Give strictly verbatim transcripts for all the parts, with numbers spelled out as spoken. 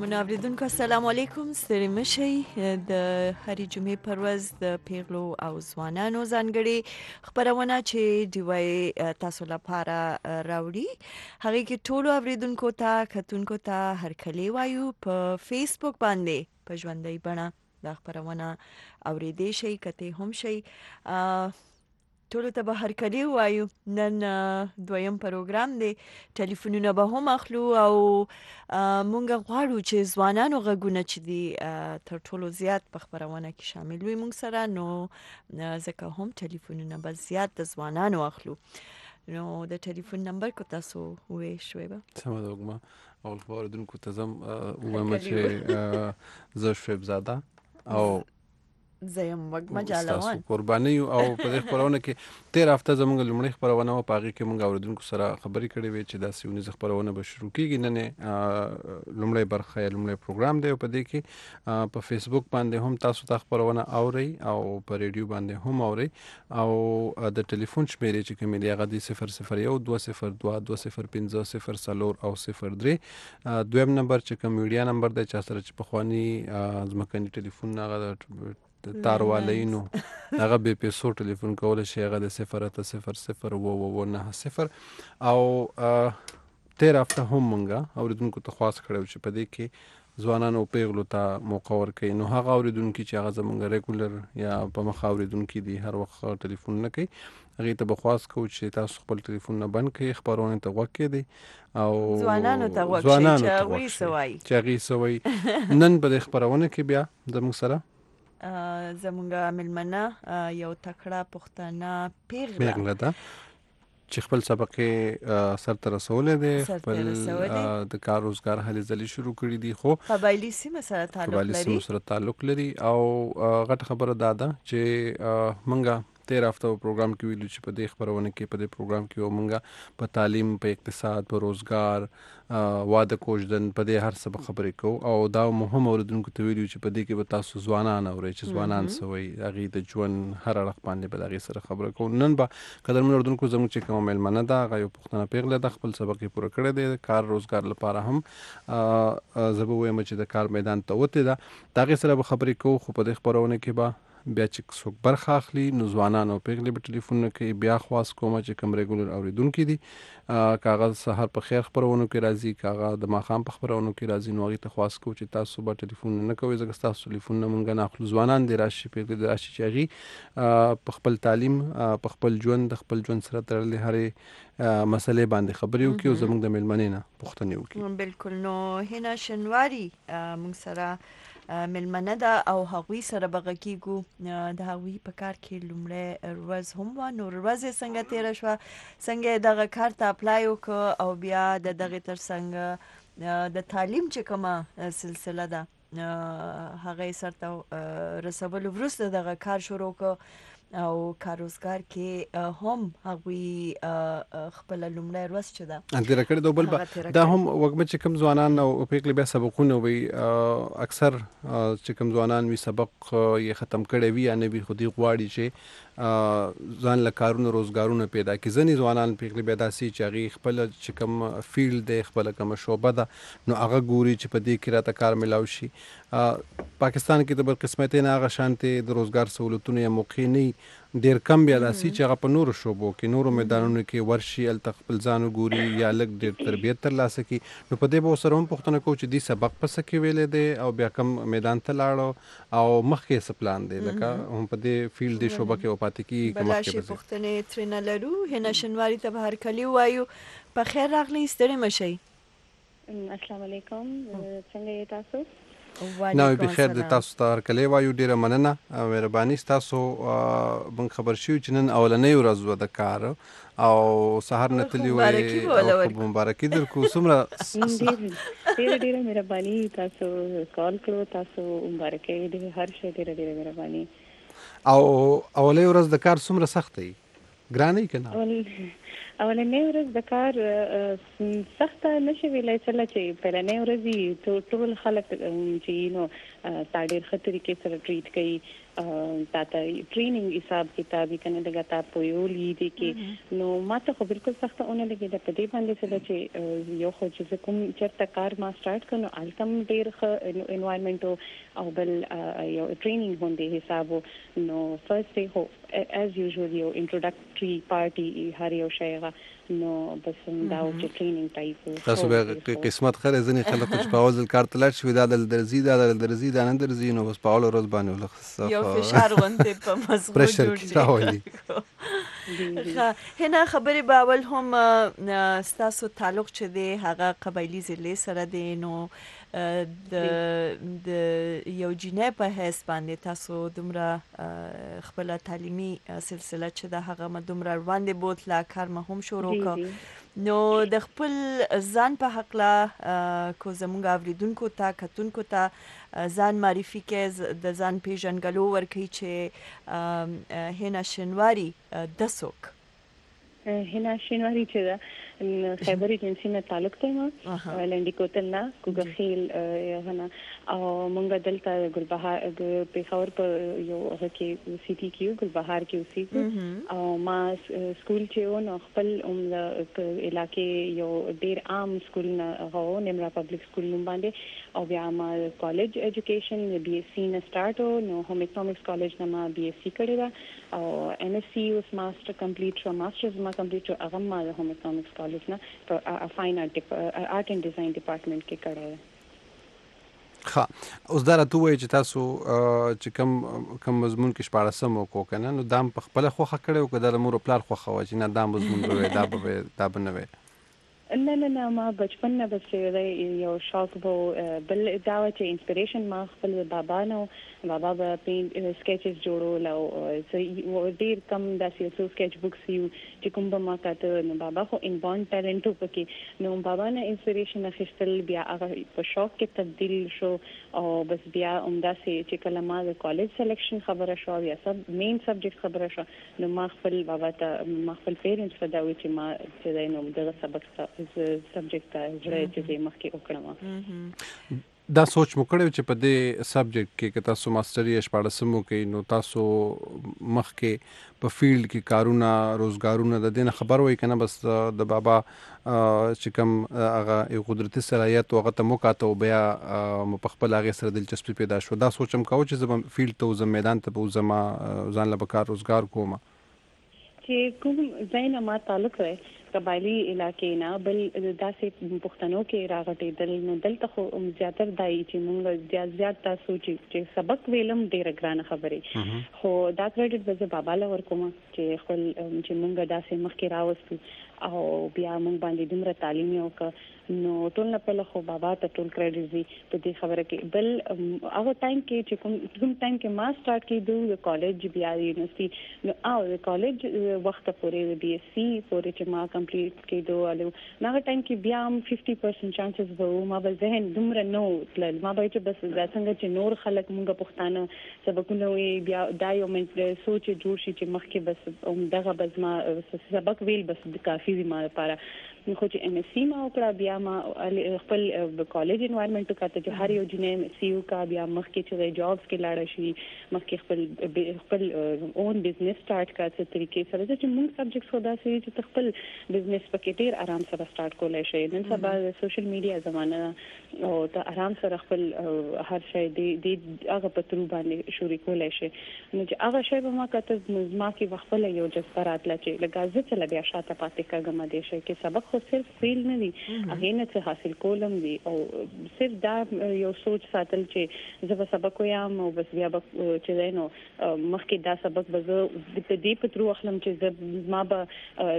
محترمو اوریدونکو السلام علیکم. ستړي مشئ. د هرې جمعې پر ورځ د پیغلو او ځوانانو ځانګړې خپرونه چې ډیوای تاسو لپاره راوړي هغې کې ټولو اوریدونکو ته کتونکو ته هرکلی وایو. په فیسبوک باندې په ژوندۍ بڼه دا خپرونه اوریدی شئ، کتئ هم شئ. ټولو ته به هرکلی وایو. نن دویم پروګرام دی، ټلیفونونه به هم اخلو او مونږ غواړو چې ځوانانو غږونه چې دي تر ټولو زیات په خپرونه کې شامل وي مونږ سره، نو ځکه هم ټلیفونونه به زیات د ځوانانو اخلو. نو د ټلیفون نمبر کو تاسو وې شوي به سمه ده وګما اول خو اوریدونکو ته زم وایم چې زه شعیب زاده او زیم وګما جالوان قرباني او په دې خبرونه کې تیر هفته زموږ لومړی خبرونه او پاغي کې موږ اوریدونکو سره خبرې کړې وې چې دا سیونیز خبرونه به شروع کیږي. نن لومړی برخه لومړی پروګرام دی او په دې کې په فیسبوک باندې هم تاسو ته خبرونه اوري او په ریډیو باندې هم اوري او د ټلیفون شمیرې چې کومې دی هغه دی صفر صفر یو دوه صفر دوه دوه صفر پنځه صفر څلور او صفر درې. دویم نمبر چې کوم میډیا نمبر دی چې سره چې په خواني ځمکني ټلیفون هغه تار والینو هغه به پیسو ټلیفون کول شي هغه د صفر اته صفر صفر و و نه صفر او تیر هفته هم مونږه اوریدونکو ته خاص کړو چې په دې کې ځوانانو پیغلو ته موقع ورکړي. نو هغه اوریدونکو چې هغه زمونږ ریګولر یا په مخ اوریدونکو دي هر وخت ټلیفون نه کوي هغه ته به خاص کو چې تاسو خپل ټلیفون نه بند کړئ، خبرونه ته وکړئ دي او ځوانانو ته وکړئ چې هغوی سوای چې هغوی سوای. نن به د خبرونه کې بیا زموږ سره زمونږه ملمنه یو تکړه پښتانه پیغله پیغله ده چې خپل سبق سر ته رسولې ده، خپل د کار روزګار هلې ځلې شروع کړي دي، خو قبایلي سیمه سره تعلق لري قبایلي سیمه سره تعلق لري. او غټه خبره دا ده چې مونږه تیر هفته پروګرام کې ویلو چې په دې خبرونه کې په دې پروګرام کې مونږه په تعلیم، په اقتصاد، په روزګار، واده کوژدن په دې هر څه خبرې کوو او دا مهم اوریدونکو ته ویلو چې په دې کې به تاسو ځوانان اورئ چې ځوانان سوي هغې د ژوند هر اړخ باندې به د هغې سره خبره کوو. نن به قدرمن اوریدونکو زموږ چې کومه میلمنه ده هغه یو پښتنه پیغله ده، خپل سبق یې پوره کړی دی، کار روزګار لپاره هم زه به وایم چې د کار میدان ته وتې ده، د هغې سره به خبرې کوو. خو په دې خپرونه کې به بیا چې څوک برخه اخلي نو ځوانان او پیغلې به ټلیفونونه کوي. بیا خواست کوم چې کوم ریګولر اوریدونکي دي کاغذ سحر په خیر خبرونو کې راځي، کاغذ د ماښام په خبرونو کې راځي، نو هغې ته خواست کوو چې تاسو به ټلیفون نه کوئ ځکه ستاسو ټلیفون نه مونږ نه اخلو. ځوانان دې راشي، پیغلې دې راشي چې هغې په خپل تعلیم، په خپل ژوند، د خپل ژوند سره تړلې هرې مسلې باندې خبرې وکړي او زموږ د میلمنې نه پوښتنې وکړي. بالکل. نو هینا شنواري مونږ سره ملمنه ده او هغوی سره به غږیږو. د هغوی په کار کې لومړی ورځ هم وه، نو ورځ یې څنګه تېره شوه، څنګه یې دغه کار ته اپلای وکړه او بیا د دغې تر څنګ د تعلیم چې کومه سلسله ده هغه یې سرته رسولو وروسته دغه کار شروع کړ او کار روزګار کې هم هغوی خپل لومړی ورځ چې ده تېره کړې ده. بل به دا هم وګمه چې کوم ځوانان او پیغلې بیا سبقونه وي، اکثر چې کوم ځوانان وي سبق یې ختم کړی وي یا نه وي، خو دوی غواړي چې ځان له کارونه روزګارونه پیدا کړي. ځینې ځوانان پیغلې بیا داسې چې هغې خپله چې کوم فیلډ دی، خپله کومه شعبه ده، نو هغه ګوري چې په دې کې راته کار میلاو شي. پاکستان کې د بدقسمتۍ نه هغه شانتې د روزګار سهولتونه یا موقع نه ډېر کم بیا داسې چې هغه په نورو شعبو کې، نورو میدانونو کې ورشي، هلته خپل ځان وګوري یا لږ ډېر تربیت ترلاسه کړي. نو په دې به ورسره هم پوښتنه کوو چې دوی سبق په څه کې ویلی دی او بیا کوم میدان ته لاړو او مخکې یې څه پلان دی، لکه هم په دې فیلډ دې شعبه کې به پاتې کېږي که مخکې به ځي. پوښتنې ترېنه لرو. هینا شنواري ته به هرکلي ووایو. په خیر راغلی، ستړي مه شئ. السلام علیکم، څنګه یې تاسو؟ نوې بخیر د تاسو ته هرکلی وایو. ډېره مننه، مهرباني ستاسو. موږ خبر شوي چې نن اولنۍ ورځ وه د کار او سهار نه تللي وئ، مبارکي درکړو. څومره ډېره ډېره مهرباني، تاسو کال کړو، تاسو مبارکي، هر شی ډېره ډېره مهرباني. او اولنۍ ورځ د کار څومره سخته وي؟ ګرانه وي که نه؟ اولنۍ ورځ د کار سخته نشي ویلی، کله چې پیلنۍ ورځ وي ټول خلک چې نو تا ډېر ښه طریقې سره ټریټ کوي تا ته ټریننګ حساب کتاب کنه دغه تا په یو لیدي کې نو ماته خو بالکل سخت اونې لګي د پدې باندې څه چې یو خو چې کوم چرته کار ما سٹارټ کړو الکم ډیر ښه انوایرنمنت او بل یو ټریننګ باندې حساب نو فرست ډے هو as usual یو انټروډکټري پارټي هر یو شی نو بس دا او چې ټریننګ ټایپ تاسو به قسمت خره ځنی خلک چې په اول کار تلل شي دا د درزي دا د درزي دا نه درزي نو بس په اول ورځ باندې ولخص یو فشار غونډه په مزغو جوړ شي هنا خبرې باول هم ستاسو تعلق چې دی هغه قبایلی ضلع سره دی نو د د یو جنې په حساب باندې تاسو دومره خپل تعلیمي سلسله چې د هغه مدومره روانده بوتله کار مهم شروع کړ نو د خپل ځان په حق لا کو زموږ اوریدونکو ته کتونکو ته ځان معرفي کې د ځان پیژنګلو ورکي چې هنا شنواری د سوک هنا شنواری چې خیبر ایجنسی نه تعلق ته ما لنډی کوتل نه کوګه خیل هنا او مونږ دلته ګلبهار په خور په یو هغه کې سی ټي کیو ګلبهار کې اوسې او ما سکول چې و نو خپل عمر علاقې یو ډیر عام سکول نه هو نمرا پبلک سکول نوم باندې او بیا ما کالج ایجوکیشن بي اس سی نه سٹارټ نو هم اکونومکس کالج نه ما بي اس سی کړی دا او ام اس سی اوس ماستر کمپلیټ شو ماسترز ما کمپلیټ شو هغه ما هم اکونومکس کالج نه په فاین آرټ آرټ اینڈ ډیزاین ډپارټمنټ کې کړی ها اوس دا راته وایي چې تاسو چې کم کم مضمون کې شپاړسم وکړو کنه نو دام په خپل خوخه کړو که د مور پلار خوخه و چې نه دا مضمون به دا به دا بنوي نه نه نه ما بچپن نه بس یو شوق بو بل دا چې انسپریشن ما خپل بابا نو بابا به پینټ سکیچز جوړول او ډیر کم داسې څو سکیچ بوکس یو چې کوم به ما کاته نو بابا خو ان بون ټیلنټ وکي نو بابا نه انسپریشن اخیستل بیا هغه په شوق کې تبدیل شو او بس بیا عمده سي چې کله ما د کالج سلیکشن خبره شو یا سب مین سبجیکټ خبره شو نو ما خپل بابا ته ما خپل پیرنټس ته دا وی چې ما چې نو دغه سبق سبجیکټ ته ځړې چې مخکې وکړم دا سوچ مو کړو چې په دې سبجیکټ کې که تاسو ماستري شپاړسم کوي نو تاسو مخکې په فیلډ کې کارونه روزګارونه د دې خبر وای کنه بس د بابا چې کوم هغه یو قدرتي صلاحیت هغه ته موکاته بیا په خپل هغه سره دلچسپي پیدا شو دا سوچم کاوه چې زم فیلډ ته زم میدان ته په زما ځان له کار روزګار کوم چې کوم ځای ما تعلق ہے قبایلی علاقې نه بل داسې پښتنو کې راغټېدل نو دلته خو زیاتر دای چې موږ زیات زیات تاسو چې سبق ویلم ډېر ګران خبرې خو دا کریډټ به بابا له ورکوم چې خپل چې موږ داسې مخکې راوستو او بیا موږ باندې دومره تعلیم یو ک نو ټول نه په خو بابا ته ټول کریډټ دی په دې خبره کې بل هغه ټایم کې چې کوم کوم ټایم کې ما سٹارټ کړو د کالج بیا یونیورسيټي نو او د کالج وخت پورې بي اس سی پورې چې ما کمپلیټ کړو الو هغه ټایم کې بیا هم ففټي پرسنټ چانسز وو ما به ذهن دومره نو تل ما به چې بس څنګه چې نور خلک مونږه پښتانه سبقونه وي بیا دا یو منټ سوچ جوړ شي چې مخکې بس دغه بس ما سبق ویل بس کافي وي ما لپاره خو چې ام اس سی ما وکړه بیا ما خپل کالج انوایرنمنت کاته چې هر یو جنې ام سی یو کا بیا مخکې چې جابس کې لاړ شي مخکې خپل خپل اون بزنس سٹارټ کا څه طریقې سره چې موږ سبجیکټس خدا سي چې خپل بزنس پکې ډیر آرام سره سٹارټ کولای شي نن سبا سوشل میډیا زمانہ او ته آرام سره خپل هر شی د هغه په ترو باندې شروع کولای شي نو چې هغه شی به ما کاته ما کې خپل یو جذبه راتله چې لګازه چې بیا شاته پاتې کاګم د شي کې سبق خو صرف فیل نه دي هغه نه څه حاصل کولم دي او صرف دا یو سوچ ساتل چې زه به سبق وایم او بس بیا به چې نو مخکې دا سبق به زه د دې په ترو اخلم چې زه ما به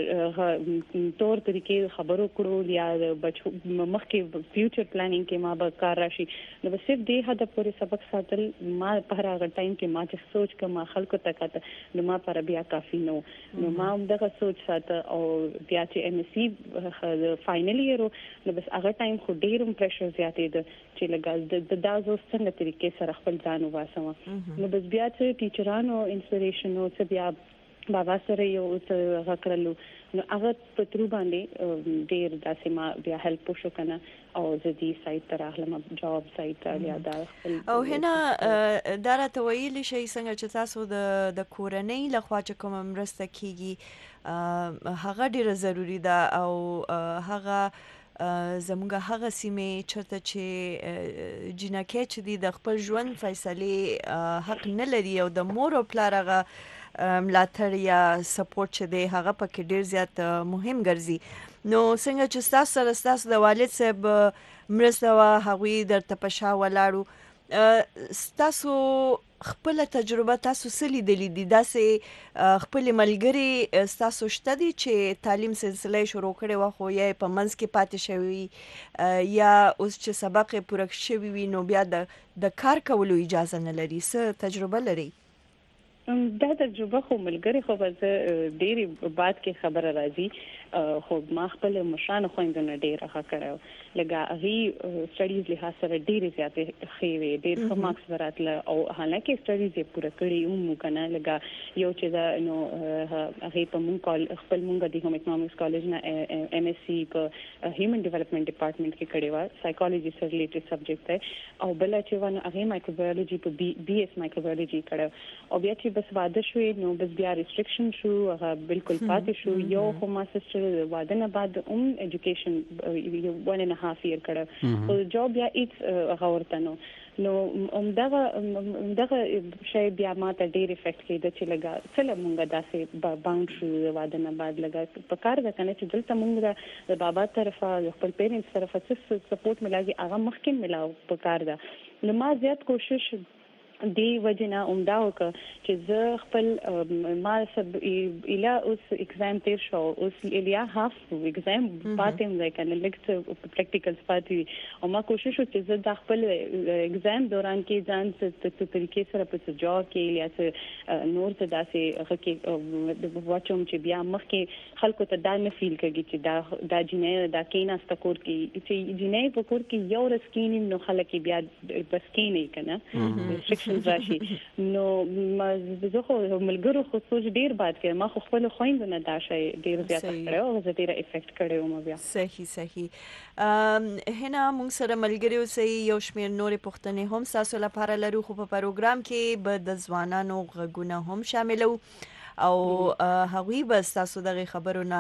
تور طریقې خبرو کړو یا بچو مخکې فیوچر پلانینګ کې ما به کار راشي نو بس صرف دې هدف پورې سبق ساتل ما په هغه ټایم کې ما چې سوچ کوم خلکو ته کاته نو ما پر بیا کافي نو نو ما هم دغه سوچ ساته او بیا چې ام اس سی فائنل ایئر نو بس هغه ټایم خو ډیروم پریشر زیاتې ده چې لګا د دا زو څنګه طریقې سره خپل ځان واسم نو بس بیا چې ټیچرانو انسپریشن او څه بیا بابا سره یو څه غکړلو نو هغه په تر باندې ډیر داسې ما بیا هیلپ وشو کنه او د دې سایت تر اخلم جاب سایت یا دا او هنا دا راته ویلی شي څنګه چې تاسو د د کورنۍ لخوا چې کوم مرسته کیږي هغه ډیره ضروری ده او هغه زموږ هغه سیمه چرته چې جنکه چې دی د خپل ژوند فیصله حق نه لري او د مور او پلار هغه ملاتړ یا سپورټ چې دی هغه پکې ډیر زیات مهم ګرځي. نو څنګه چې تاسو سره تاسو د والد صاحب مرسته وا هغوی درته په شا ولاړو تاسو خپل تجربه تاسو سلی دلی دي داسې خپل ملګری تاسو شته دي چې تعلیم سلسله شروع کړي و خو یې په منځ کې پاتې شوی یا اوس چې سبق پوره شوی وي نو بیا د د کار کولو اجازه نه لري څه تجربه لري؟ دا تجربه خو ملګری خو به ډېری بعد کې خبره راځي خو ما خپل مشان خويندونه ډېر ښه کړو لکه هغه سټډیز له سره ډېر زیاتې خېوي ډېر ښه مارکس وراتله او حالکه سټډیز یې پوره کړی او مو کنه لکه یو چې دا نو هغه په مون کال خپل مونږ د هوم اکونومکس کالج نه ایم اس سی په هیومن ډیولپمنٹ ډپارټمنټ کې کړی و سایکالوجي سره ریلیټډ سبجیکټ دی او بل چې ونه هغه مایکروبیولوژي په بي ایس مایکروبیولوژي کړو او بیا چې بس واده شوې نو بس بیا ریستریکشن شو هغه بالکل پاتې شو یو خو ما سره واده نه بعد اوم ایجوکیشن یو ون اینڈ هاف ایئر کړه او جاب یا هیڅ هغه ورته نو نو همدغه همدغه شی بیا ما ته ډېر افیکټ کړي چې لګا څله مونږه داسې باوند شو واده نه بعد لګا په کار ده کنه چې دلته مونږ د بابا طرفه خپل پیرنټس طرفه څه سپورټ ملاږي هغه مخکې ملاو په کار ده نو ما زیات کوشش دی وجنه عمده وک چې زه خپل ما سب اله اوس ایگزام تیر شو اوس الیا هاف ایگزام پاتم ځای کنه لیکچر پریکټیکلز پاتې او ما کوشش وکړ چې زه د خپل ایگزام دوران کې ځان څه طریقې سره په جواب کې یا څه نور څه داسې هغه واچوم چې بیا مخکې خلکو ته دا نه فیل کوي چې دا دا جنې دا کینا ستکور کې چې جنې په کور کې یو رسکینی نو خلک بیا بس کې نه کنه راشي نو زه خو ملګرو خو سوچ ډیر بات کړم ما خو خپل خويندونه دا شی ډیر زیات کړو او زه ډیر افیکټ کړو مو بیا صحیح صحیح هنا موږ سره ملګری اوسئ یو شمېر نورې پوښتنې هم تاسو لپاره لرو خو په پروګرام کې به د ځوانانو غږونه هم شاملو او هغوی به تاسو دغه خبرونه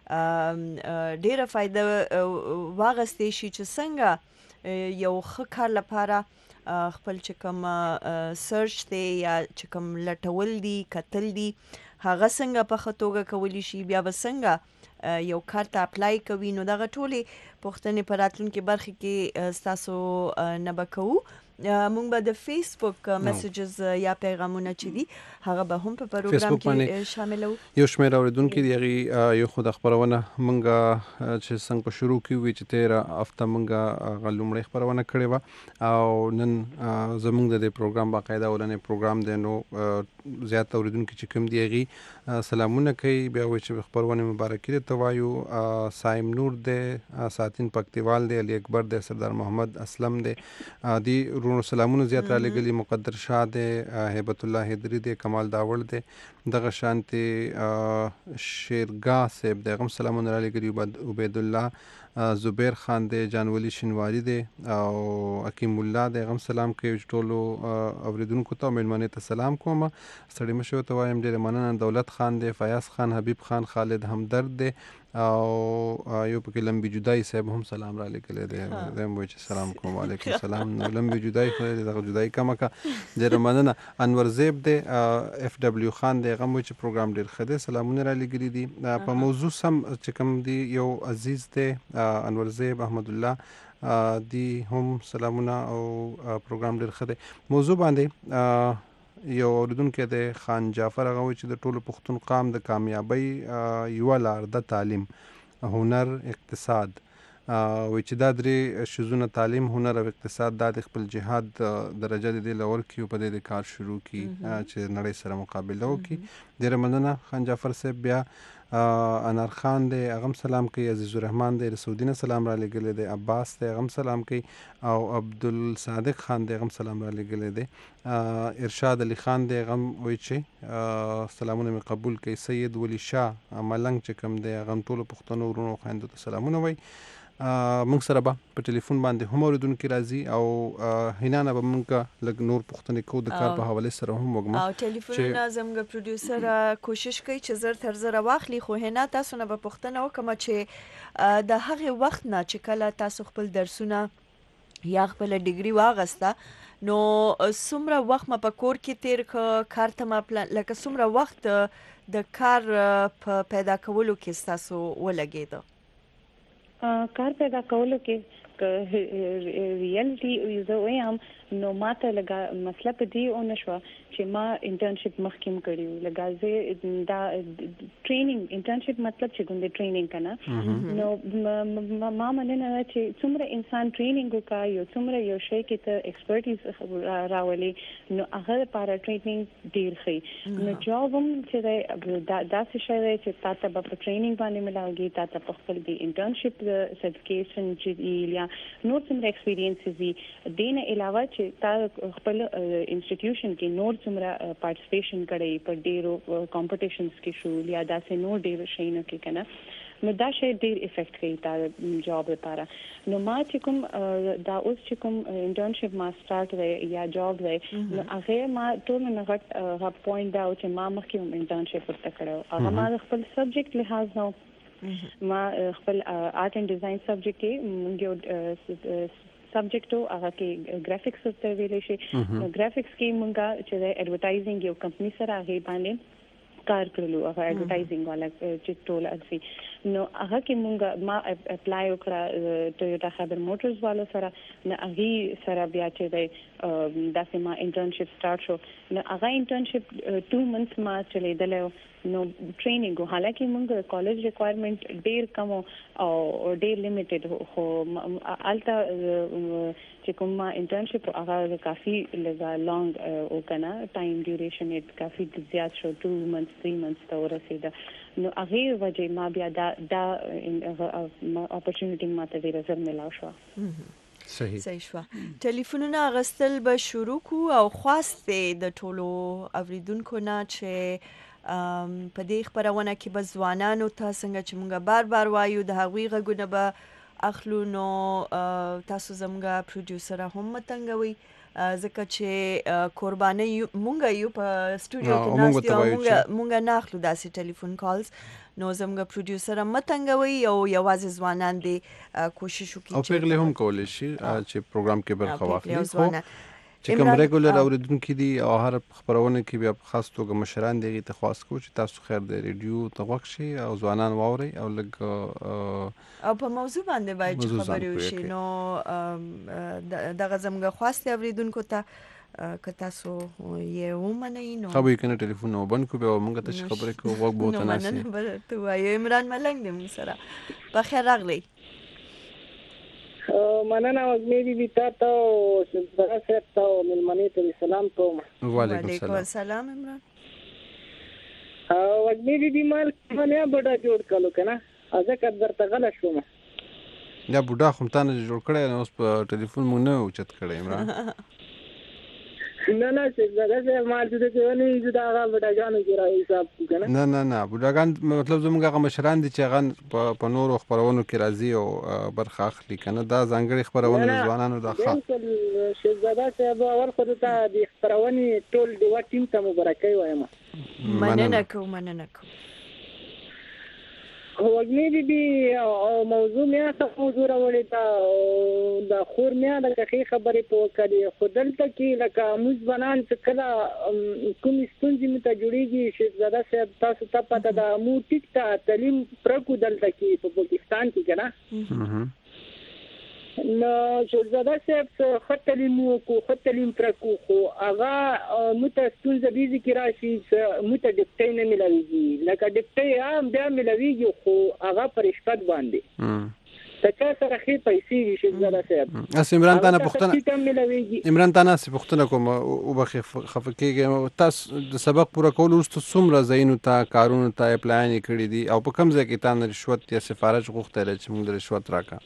ډیره فائدہ واغستې شي چې څنګه یو ښه کار لپاره خپل چې کوم سرچ دی یا چې کوم لټول دي کتل دي هغه څنګه په خطوګه کولی شي بیا وسنګه یو کار ته اپلای کوي نو دغه ټولې پوښتنې په راتلونکي برخه کې تاسو نه بکو مونږ به د فیسبوک میسجز یا پیغامونه چې دي هغه به هم په پروګرام کې شاملو یو شمېر اوریدونکو دی هغه یو خود خبرونه مونږه چې څنګه په شروع کې وی چې تیر هفته مونږه غلومړی خبرونه کړې و او نن زمونږ د پروګرام باقاعده ولنې پروګرام دی نو زیات اوریدونکو چې کوم دی هغه سلامونه کوي بیا و چې خبرونه مبارکي ته وایو سایم نور دی ساتین پکتیوال دی علي اکبر دی سردار محمد اسلم دی دی نو سلامونه زیات را لګلی مقدر شاه دی هیبت الله حیدری دی کمال داوړ دی دغه شانتي شیرګاه صاحب دغه سلامونه را لګلی عبید الله زبیر خان دی جانولی شنواری دی او حکیم الله دی غم سلام کوي ټولو اوریدونکو ته مېلمنه ته سلام کوم ستړي مشو ته وایم ډیر مننه دولت خان دی فیاض خان حبیب خان خالد همدرد دی او یو پکې لمبي جدای صاحب هم سلام را لګل دی زم وای چې سلام کوم علیکم سلام نو لمبي جدای خو دغه جدای کما کا ډیر مننه انور زیب دی اف دبلیو خان دی غم چې پروګرام ډیر خده سلامونه را لګل دي په موضوع سم چې کوم دی یو عزیز دی انور زیب احمد الله دی هم سلامونه او پروګرام ډیر خده موضوع باندې یو اوریدونکو د خان جعفر هغه چې د ټولو پښتون قام د کامیابی یو لار د تعلیم هنر اقتصاد وای چې دا درې شزونه تعلیم هنر او اقتصاد د خپل جهاد درجه د لور کې په دې کار شروع کی چې نړۍ سره مقابله وکړي ډیر مننه خان جعفر صاحب بیا انار خان دی هغه سلام کوي، عزیز الرحمن دی د سعودي نه سلام را لګلې دی، عباس دی هغه سلام کوي، او عبدالصادق خان دی هغه سلام را لګلې دی، ارشاد علي خان دی هغه وایي چې سلامونه مې قبول کوي، سید ولی شاه ملنګ چې کوم دی هغه ټولو پښتنو ورونو خویندو ته سلامونه وایي. موږ سره به په ټلیفون باندې هم اوریدونکي راځي او هینا نه به موږ لږ نور پوښتنې کوو د کار په حواله سره هم وګمو. او ټلیفونونه زموږ پروډوسر کوشش کوي چې زر تر زر واخلي، خو هینا تاسو نه به پوښتنه وکم چې د هغه وخت نه چې کله تاسو خپل درسونه یا خپل ډیګري واغسته نو څومره وخت ما په کور کې تیر ک کار ته ما پلان لکه څومره وخت د کار په پیدا کولو کې تاسو ولګیدو؟ کار پیدا کولو کې ریالټي زه وایم نو ماته لګا مسله په دې او نشو چې ما انټرنشپ مخکیم کړیو لګا زه دا ټریننګ انټرنشپ مطلب چې ګوندې ټریننګ کنه نو ما مننه چې څومره انسان ټریننګ وکا یو څومره یو شی کې ته ایکسپرټیز راولي نو هغه لپاره ټریننګ ډیر ښه نو جواب هم چې دا داسې شی دی چې تاسو په ټریننګ باندې ملاوي تاسو په خپل دی انټرنشپ سرټیفیکیشن چې یا نور څومره ایکسپیرینس دي دینه علاوه چې تا خپل انسټیټیوشن کې نور څومره پارټیسپیشن کړي په ډیرو کمپټیشنز کې شو یا داسې نور ډیر شینو کې کنه نو دا شی ډیر افیکټ کوي تا جاب لپاره. نو ما چې کوم دا اوس چې کوم انټرنشپ ما سٹارټ دی یا جاب دی نو هغه ما ټول نه غټ غا پوینټ دا چې ما مخکې انټرنشپ ورته کړو هغه ما خپل سبجیکټ لحاظ نو ما خپل آرټ اینڈ ډیزاین سبجیکټ کې مونږ سبجیکټو هغه کې ګرافیکس ورته ویل شي نو ګرافیکس کې مونږه چې ایڈورټایزینګ یو کمپنی سره هغه باندې کار کړلو هغه ایڈورټایزینګ والا چې ټول اسی نو هغه کې مونږه ما اپلای وکړه ټویوټا خیبر موټرز والو سره نو هغه سره بیا چې داسې ما انټرنشپ سٹارټ شو نو هغه انټرنشپ ټو منثس ما چلیدل نو ټریننګ حالکه موږ کالج ریکوایرمنٹ ډیر کم او ډیر لیمیټډ خو الته چې کوم انټرنشپ هغه کافي لږه لانګ او کنه ټایم ډیوریشن یې کافي زیات شو ټو منثس تھری منثس ته ورسېده نو هغه وجه ما بیا دا دا اپورچونټی ماته ډیر زر ملاو شو. صحیح صحیح شو. ټلیفونونه غستل به شروع کو او خواسته د ټولو اوریدونکو نه چې په دې خبرونه کې به ځوانانو ته څنګه چې مونږه بار بار وایو د هغوی غږونه به اخلو نو تاسو زموږه پروډوسر هم متنګوي ځکه چې قرباني مونږه یو په سټوډیو کې ناست یو مونږه مونږه نه اخلو داسې ټلیفون کالز نو زموږه پروډوسر هم متنګوي او یوازې ځوانان دي کوشش وکړي او پیغله هم کولای شي چې پروګرام کې برخه واخلي چې کوم ریګولر اوریدونکو دي او هر خبرونه کې بیا خاص توګه مشران دي ته خاص کو چې تاسو خیر د ریډیو توغک شي او ځوانان واوري او لګ او په موضوع باندې باید خبرې وشي نو دغه زموږه خواسته اوریدونکو ته که تاسو یې ومنئ نو خو یې کنه ټلیفون نو بند کو به موږ ته خبرې کوو وګ بوت نه سي نو مننه ته وایي عمران ملنګ دې موږ سره په خیر راغلی. مننه وګمې بي تاسو زړه سره تاسو ملمنې ته سلام کوم. وعلیکم السلام عمران. او وګمې بي مال باندې بڑا جوړ کړو کنه ازه کدر ته غلا شوم یا بوډا خو تانه جوړ کړی نو اوس په ټلیفون مونږ نه اوچت کړی عمران. نه نه څه زړه مال دې ته ونی زدا هغه بډاګانو کې را حساب کنه نه نه نه بډاګان مطلب زموږ هغه مشران دي چې هغه په نورو خبرونو کې راځي او برخه اخلي کنه دا ځانګړي خبرونه ځوانانو د ښه بالکل شهزاده صاحب ورخه ته د خبرونه ټول د وټیم ته مبارکي وایم. مننه کوم مننه کوم. وګمې بي او موضوع میا څه موضوع راوړی دا د خور میا د کخې خبرې په وکړې خو دلته کې لکه موږ بنان چې کله کوم ستونزې مته جوړیږي شهزاده صاحب تاسو ته پته ده مو ټیک ته تعلیم پرکو دلته کې په پاکستان کې کنه نو شهزاده صاحب خو تعلیم کو خو تعلیم پرکو خو هغه مته ستونزې بيزي کې راشي مته ډیپټي نه ملويږي لکه ډیپټي هم بیا ملويږي خو هغه پر شپږ باندې تچا سره خې پیسې شي زړه صاحب اس عمران تانا پختنه عمران تانا سی پختنه کوم او بخ خفکیږي تاسو د سبق پوره کول وروسته څومره ځایونو ته کارونو ته اپلاین کړی دي او په کوم ځای کې تاسو رشوت یا سفارش غوښتل چې موږ د رشوت راکا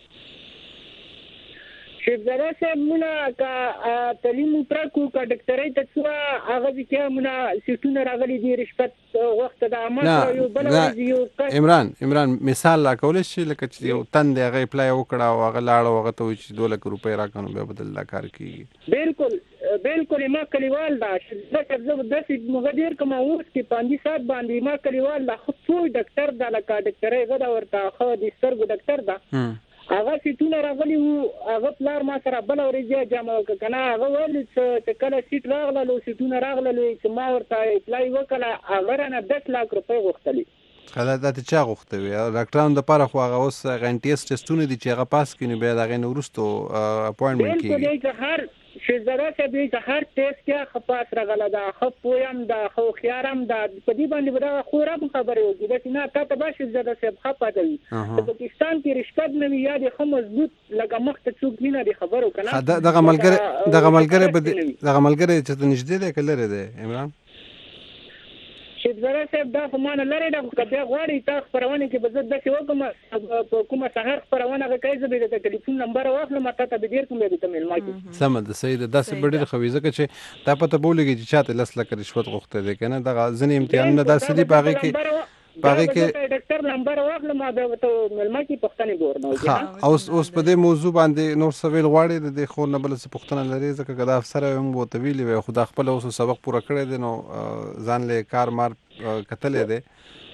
شیخ زړه صاحب موږ کا تعلیم پرکو کا ډاکټرای ته څو هغه چې موږ سیټونه راغلي دي رشوت وخت د عامه یو بل یو عمران عمران مثال لا کول شي لکه چې یو تند هغه اپلای وکړه او هغه لاړ هغه ته چې دوه لک روپۍ راکړو به بدل لا کار کیږي بالکل بالکل ما کلیوال دا چې زه د سې مغدیر کوم اوس کې پاندي سات باندې ما کلیوال لا خو ډاکټر دا لکه ډاکټرای غدا ورته خو د سترګو ډاکټر دا هغه سیټونه راغلي وو هغه پلار ما سره بل ورځ جامه کنه هغه ول چې کله سیټ راغله لو سیټونه راغله چې ما ورته اپلای وکړه هغه نه دس لک روپۍ غوښتلې خلا دا ته چا غوښتوي ډاکټرانو د پاره خو هغه اوس غنټیس ټیسټونه دي چې هغه پاس کینو به دا غن ورستو اپاینټمنټ کیږي بالکل هر شزره چې به هر ټیسټ کې خپاس راغله دا خو پویم دا خو خيارم دا په دې باندې بدا خو را خبرې وږي دا چې نه تا ته باشه زړه صاحب خپه دی په پاکستان کې رشوت نه وی یاد خو مضبوط لکه مخ ته څوک نه دی خبرو کنه دغه ملګری دغه ملګری دغه ملګری چې نږدې دی کله لري دی عمران شیخ زړه صاحب دا خو مان لري دا کبه غواړي تاسو پرونه کې بزد د څه وکم په کومه سحر پرونه کې زه د ټلیفون نمبر واخلم ماته ته ډیر کوم د تمل ما کې سم د سید د څه بډیر خويزه کې تا پته بولېږي چې چاته لس لک رشوت غوښته دي کنه دا ځنې امتحان نه دا سدي باغې کې باغې کې ډاکټر نمبر واخلم ما د مل ما کې پښتني ګورنو ها اوس اوس په دې موضوع باندې نور سویل غواړي د خو نه بل څه پښتنه لري ځکه کدا افسر هم وو طویل وي خدا خپل اوس سبق پوره کړی دی نو ځان له کار مار کتلې ده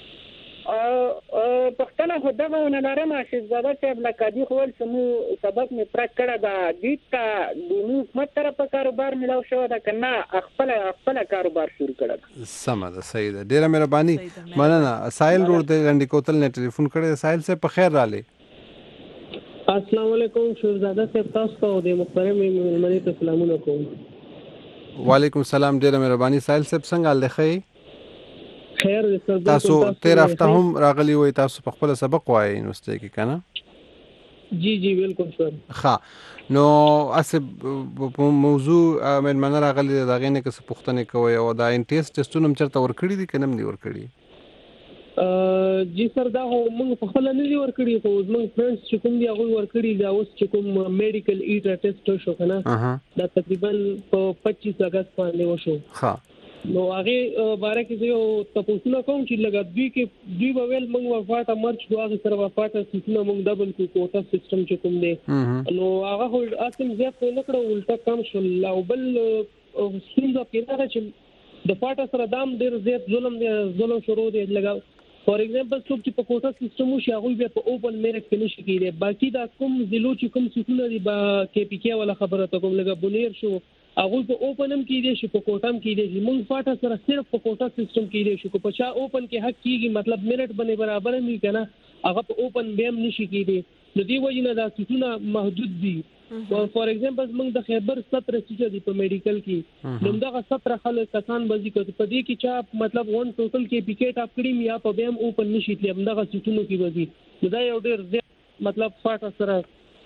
ا پښتنه خدغه نه لرم چې زړه صاحب لکه دی خو سمو سبق می پرک کړه دا دیتا د حکومت طرف کاروبار ملو شو دا کنه خپل خپل کاروبار شروع کړه سم ده سید ډیره مهرباني مننه سایل روډ د لنډی کوتل نه ټلیفون کړی سایل سے په خیر رااله السلام علیکم شهزاده صاحب تاسو ته د محترم مېلمنې ته سلامونه کوم وعلیکم السلام ډیره مهرباني سایل صاحب څنګه لخی خیر تاسو تیر هفته هم راغلی وای تاسو په خپل سبق وای نو ستې کې کنه جی جی بالکل سر ښه نو اسه موضوع من من راغلی دا غینه کې څه پوښتنه کوي او دا انټیسټ ټیسټونه چرته ور کړی دي کنه نه ور کړی ا جی سر دا موږ په خپل نه دی ور کړی خو موږ فرندز چې کوم دی هغه ور کړی دا اوس چې کوم میډیکل ایټر ټیسټ شو کنه دا تقریبا په پچیس اگست باندې وشو ها نو هغه باره کې یو تاسو کوم چې لګا دوی کې دوی وویل موږ وفاته مرچ دوه سره وفاته سیستم موږ ډبل کو کوټا سیستم چې کوم دی نو هغه هو اصل زیات نه کړو ولټه کم شول او بل څنګه پیدا چې د فاټه سره دام ډیر زیات ظلم دی ظلم شروع دی لګا فور ایگزامپل څوک چې په کوټا سیستم وشي هغه به په اوپن میرټ کې نشي کېږي باقي دا کوم ضلع چې کوم سیستم دی با کې پی کې ولا خبره ته کوم لګا بنیر شو هغه په اوپنم کې دي چې په کوټام کې دي موږ فاټه سره صرف په کوټا سیستم کې دي چې په چا اوپن کې حق کیږي مطلب میرټ باندې برابر نه کنه هغه په اوپن بیم نشي کېږي نو دی وایي نه دا سیستم محدود دي فور ایگزامپل موږ د خیبر ستره سیټ دي په میډیکل کې نو دا ستره خلک کسان بځي کوي په دې کې چا مطلب ون ټوټل کې پکیټ اپ کړی یا په بیم اوپن نشي تللی دا سیټونو کې وځي نو دا یو ډیر مطلب فاټه سره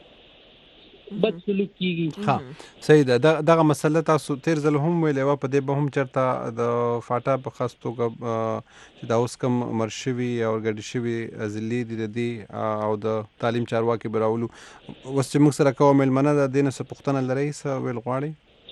بد سلوک کیږي ها صحیح ده دغه مسله تاسو تیر ځل هم ویلې و په دې به هم چرته د فاټا په خاص توګه چې دا اوس کوم مرشوي او ګډ شوي ازلی دي دي او د تعلیم چارواکي براولو اوس چې موږ سره کوم ملمنه د دینه څخه پښتنه لري څه ویل غواړي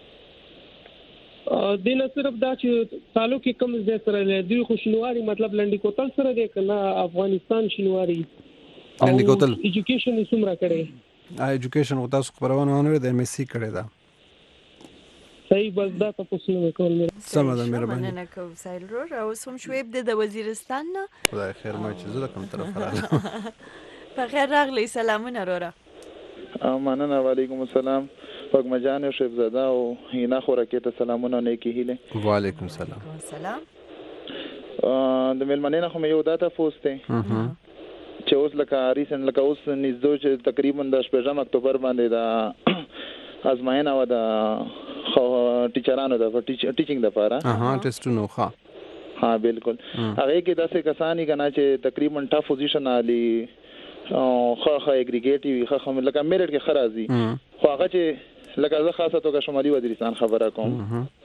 دینه صرف دا چې تعلق کوم ځای سره لري خو شنواري مطلب لنډی کوتل سره دی کنه افغانستان شنواري لنډی کوتل ایجوکیشن یې څومره کړي ایجوکیشن او تاسو خبرونه ونه د ایم ایس سی کړی دا صحیح بس دا تاسو نو کول مې سم ده مهرباني نه کو سایل رور او سم شويب د وزیرستان نه خدای خیر ما چې زه کوم طرف راغلم په خیر راغلی سلامونه رورا مننه وعلیکم السلام پګ مجان شیخ زاده او هینا خورکه ته سلامونه نیکی هیله وعلیکم السلام سلام د ملمنې خو یو داتا پوسټه چې اوس لکه ریسن لکه اوس نږدې چې تقریبا د شپږم اکتوبر باندې دا ازماینا و د ټیچرانو د ټیچینګ د لپاره ها ټیسټونو ها ها بالکل هغه کې داسې کسانی کنا چې تقریبا ټاپ پوزیشن علي خو خو اګریګیټ وي خو لکه میرټ کې خرازي خو هغه چې لکه زه خاصه توګه شمالي وزیرستان خبره کوم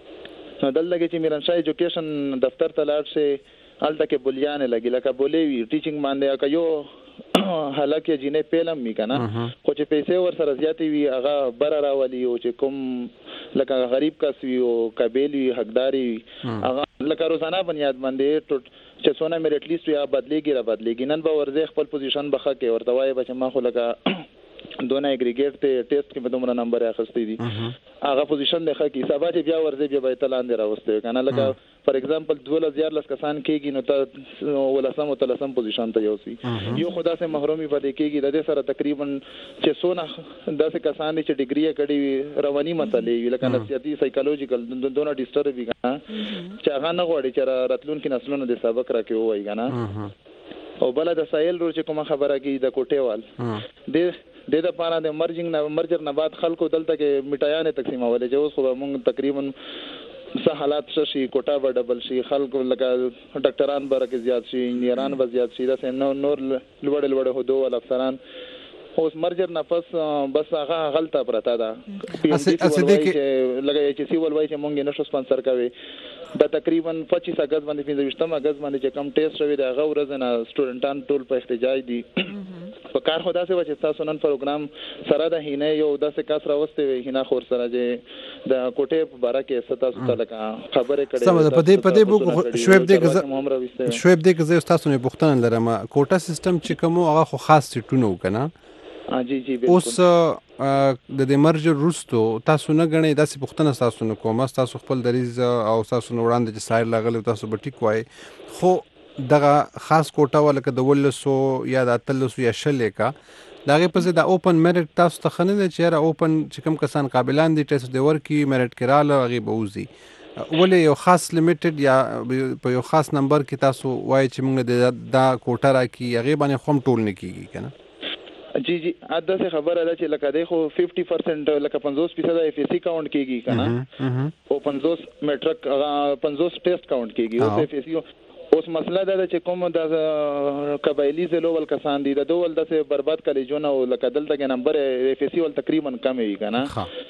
نو دلته کې چې میرانشاه ایجوکیشن دفتر ته لاړ شي الته کې بولیان لګي لکه بولې وی ټیچینګ باندې که یو حالکه جنې پیلم می کنه خو چې پیسې ور سره زیاتې وي هغه بر راولي او چې کوم لکه غریب کس وي او قبيل وي حقداري هغه لکه روزانه بنیاد باندې چې څونه مې اټ لیست یا بدلېږي را بدلېږي نن به ورځي خپل پوزیشن بخه کې ورته وایي چې ما خو لکه دونه اګریګیټ ته ټیسټ کې په دومره نمبر اخستې دي هغه پوزیشن ده چې سبا چې بیا ورځي بیا به تلان دی راوستي کنه لکه فار ایگزامپل دوله زیار لس کسان کېږي نو ته ولسم او تلسم پوزیشن ته یوسي یو خدا سه محرومي پدې کېږي د دې سره تقریبا چې سونه داسې کسان چې ډیګري کړي رواني مسلې وی لکه نفسیاتي سایکولوژیکل دونه ډیسټرب وي کنه چې هغه نه غواړي چې راتلونکي نسلونو د سبق راکې وایي کنه او بل د سایل رو چې کومه خبره کې د کوټیوال د د د پاره د مرجنګ نه مرجر نه بعد خلکو دلته کې میټایانه تقسیمولې چې اوس خو موږ تقریبا سه حالات شي کوټا به ډبل شي خلکو لکه ډاکټران برکه زیات شي انجنیران به زیات شي دا نو نور لوړ لوړ هدو ول افسران اوس مرجر نفس بس هغه غلطه پرتا ده اسې کې لګي چې سی ول وای چې مونږ نه شو سپانسر کوي دا تقریبا پچیس اگست باندې پنځه اگست باندې چې کم ټیسټ شوی دا غو ورځ نه سټوډنټان ټول په احتجاج دي په کار خدا سه چې تاسو نن پروګرام سره د هینه یو داسې کس راوستي وي هینه خور سره چې د کوټې په باره کې ستا ستا لکه خبره کړي سم په دې په دې شويب دې شويب دې که زه تاسو نه پوښتنه لرم کوټه سیستم چې کوم هغه خو خاص ټونو کنه جی جی بالکل اوس د دې مرجر روستو تاسو نه غنئ داسې پوښتنه تاسو نه کوم تاسو خپل دریز او تاسو نو وړاندې چې سایر لاغلی تاسو به ټیک وای خو دغه خاص کوټه ولکه د ولسو یا د اتلسو یا شلې کا داغه په ځای د اوپن میرټ تاسو ته خنه ده چې را اوپن چې کوم کسان قابلان دي ټیسټ دی ورکی میرټ کراله هغه به وزي ولې یو خاص لیمیټډ یا په یو خاص نمبر کې تاسو وای چې موږ د دا کوټه را کی هغه باندې خام ټول نه کیږي کنه جی جی اته څه خبره ده چې لکه دغه پنځه پرسنټ لکه پنځوس فیصد اف سی کاونټ کیږي کنه او پنځوس میټرک پنځوس ټیسټ کاونټ کیږي او اف سی اوس مسله ده چې کوم د قبایلی زلول کسان دي د دول د برباد کلیجونه او لکه دلته کې نمبر اف سی ول تقریبا کم وي کنه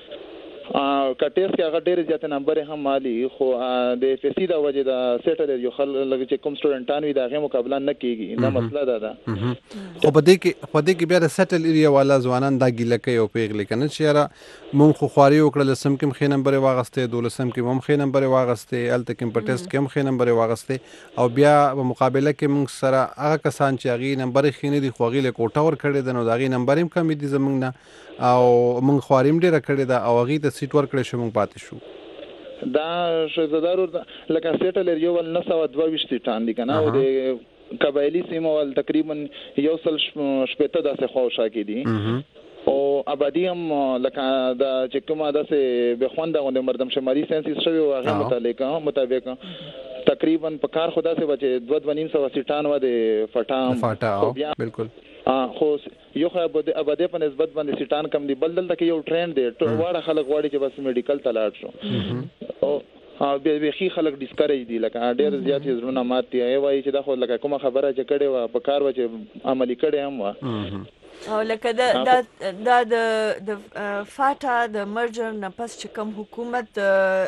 ا کټیس کې هغه ډېر زیات نمبر هم مالي خو د اف سی د وجه د سیټل یو خل لږ چې کوم سټوډنټان وي دغه مقابله نه کیږي دا مسله ده ده خو په دې کې په دې کې بیا د سیټل ایریا والا ځوانان دا ګیله کوي او پیغلې کنه چې را مونږ خو خواري وکړل سم کې خې نمبر واغسته دولسم کې هم خې نمبر واغسته ال تکم په ټیسټ کې هم خې نمبر واغسته او بیا په مقابله کې مونږ سره هغه کسان چې هغه نمبر خې نه دي خو هغه له کوټه ور کړي د نو دغه نمبر هم کم دي زمونږ نه او مونږ خواریم ډیره کړې ده او هغه ته سیټ ور کړې شو مونږ پاتې شو دا شزدارو لکه سیټل یو ول نه سو دوه وشتي ټان دي کنه او د قبایلی سیمه ول تقریبا یو سل شپته داسې خوشا کې دي او ابدی هم لکه دا چې کومه داسې به خوند غو مردم شمالي سنسس شوی او هغه متعلق مطابق تقریبا په کار خدا سه بچي دوه دوه نیم سو سیټان و د فټام فټا بالکل خو یو خو اباده په نسبت باندې سیټان کم دي بل دلته کې یو ټرند دی ټول خلک غواړي چې بس میډیکل ته لاړ شو او به به خي خلک ډیسکریج دي لکه ډېر زیات زرونه ماتي ای وای چې دا خو لکه کومه خبره چې کړي و په کار و چې عملی کړي هم و او لکه دا دا د فاټا د مرجر نه پس چې کوم حکومت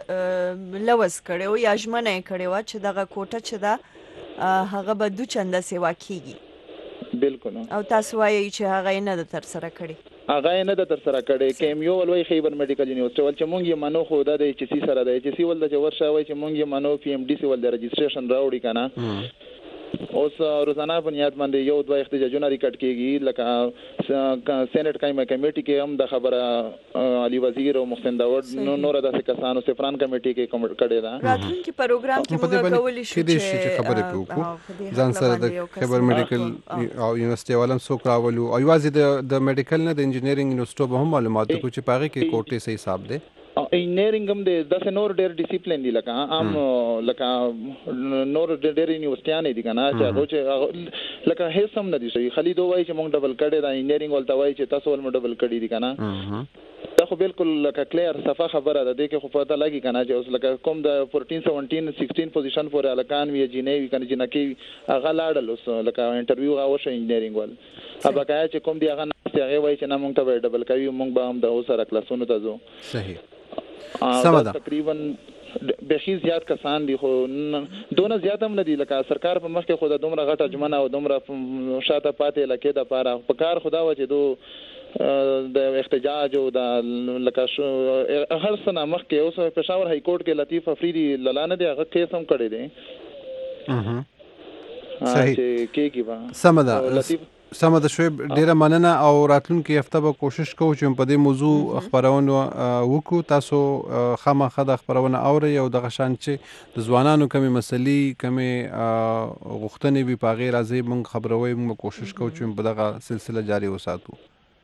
لوس کړي او یا ژمنه کړي و چې دغه کوټه چې دا هغه به دوه چنده سیوا کیږي بالکل او تاسو وایي چې هغه نه د تر سره کړي هغه نه د تر سره کړي کیم یو ولوي خیبر میډیکل یونیورسيټي ول چې مونږ یې منو خو د ایچ سی سره د ایچ سی ول د ورشا وای چې مونږ یې منو پی ام ډی سی ول د رجسټریشن راوړي کنه اوس روزانه بنیاد باندې یو دوه احتجاجونه ریکارډ کیږي لکه سېنات کایمه کمیټي کې هم د خبره علي وزیر او محسن داوود نو نور د سکسانو سفران کمیټي کې کوم کړي دا راتلونکي پروګرام کې موږ کولی شو چې خبرې وکړو ځان سره د خبر میډیکل او یونیورسيټي ولم سو کراولو او یوازې د د میډیکل نه د انجینرینګ یونیورسيټي به هم معلومات کو چې پاره کې کوټه صحیح حساب ده انجینرینګ هم د نور ډېر ډیسپلین دي لکه عام لکه نور ډېر یونیورسيټیانه دي کنه چې هغه چې لکه هیڅ هم نه دي شي خالد وای چې مونږ ډبل کړي دا انجینرینګ ولته وای چې تاسو ول ډبل کړي دي کنه دا خو بالکل لکه کلیر صفه خبره ده د کې خو پته لګي کنه چې اوس لکه کوم د چودہ سپټمبر سیکسټین پوزیشن فور الکان وی جنې وی کنه جنکی هغه لاړل اوس لکه انټرویو غاوه انجینرینګ ول بقایا چې کوم دی هغه نه هغه وایي چې نه مونږ ته ډبل کوي مونږ به هم د اوسره کلاسونو ته ځو. صحیح سم ده. تقریبا بشي زیات کسان دي خو دونه زیات هم نه دي لکه سرکار په مخ کې خو د دومره غټه جمنه او دومره شاته پاتې لکه د پاره په کار خدا و چې دو د احتجاج او د لکه هر سنه مخ کې اوس پېښور های کورټ کې لطیف افریدي للانه دی هغه کیس هم کړی دی. اها صحیح کېږي با سم ده. سم ده شوي ډیره مننه او راتلونکي هفته به کوشش کوو چې په دې موضوع خبرونه وکړو. تاسو خامخا د خبرونه اورئ او دغه شان چې د ځوانانو کمی مسلې کمی غوښتنې وي په هغې راځي موږ خبروي موږ کوشش کوو چې په دغه سلسله جاري وساتو.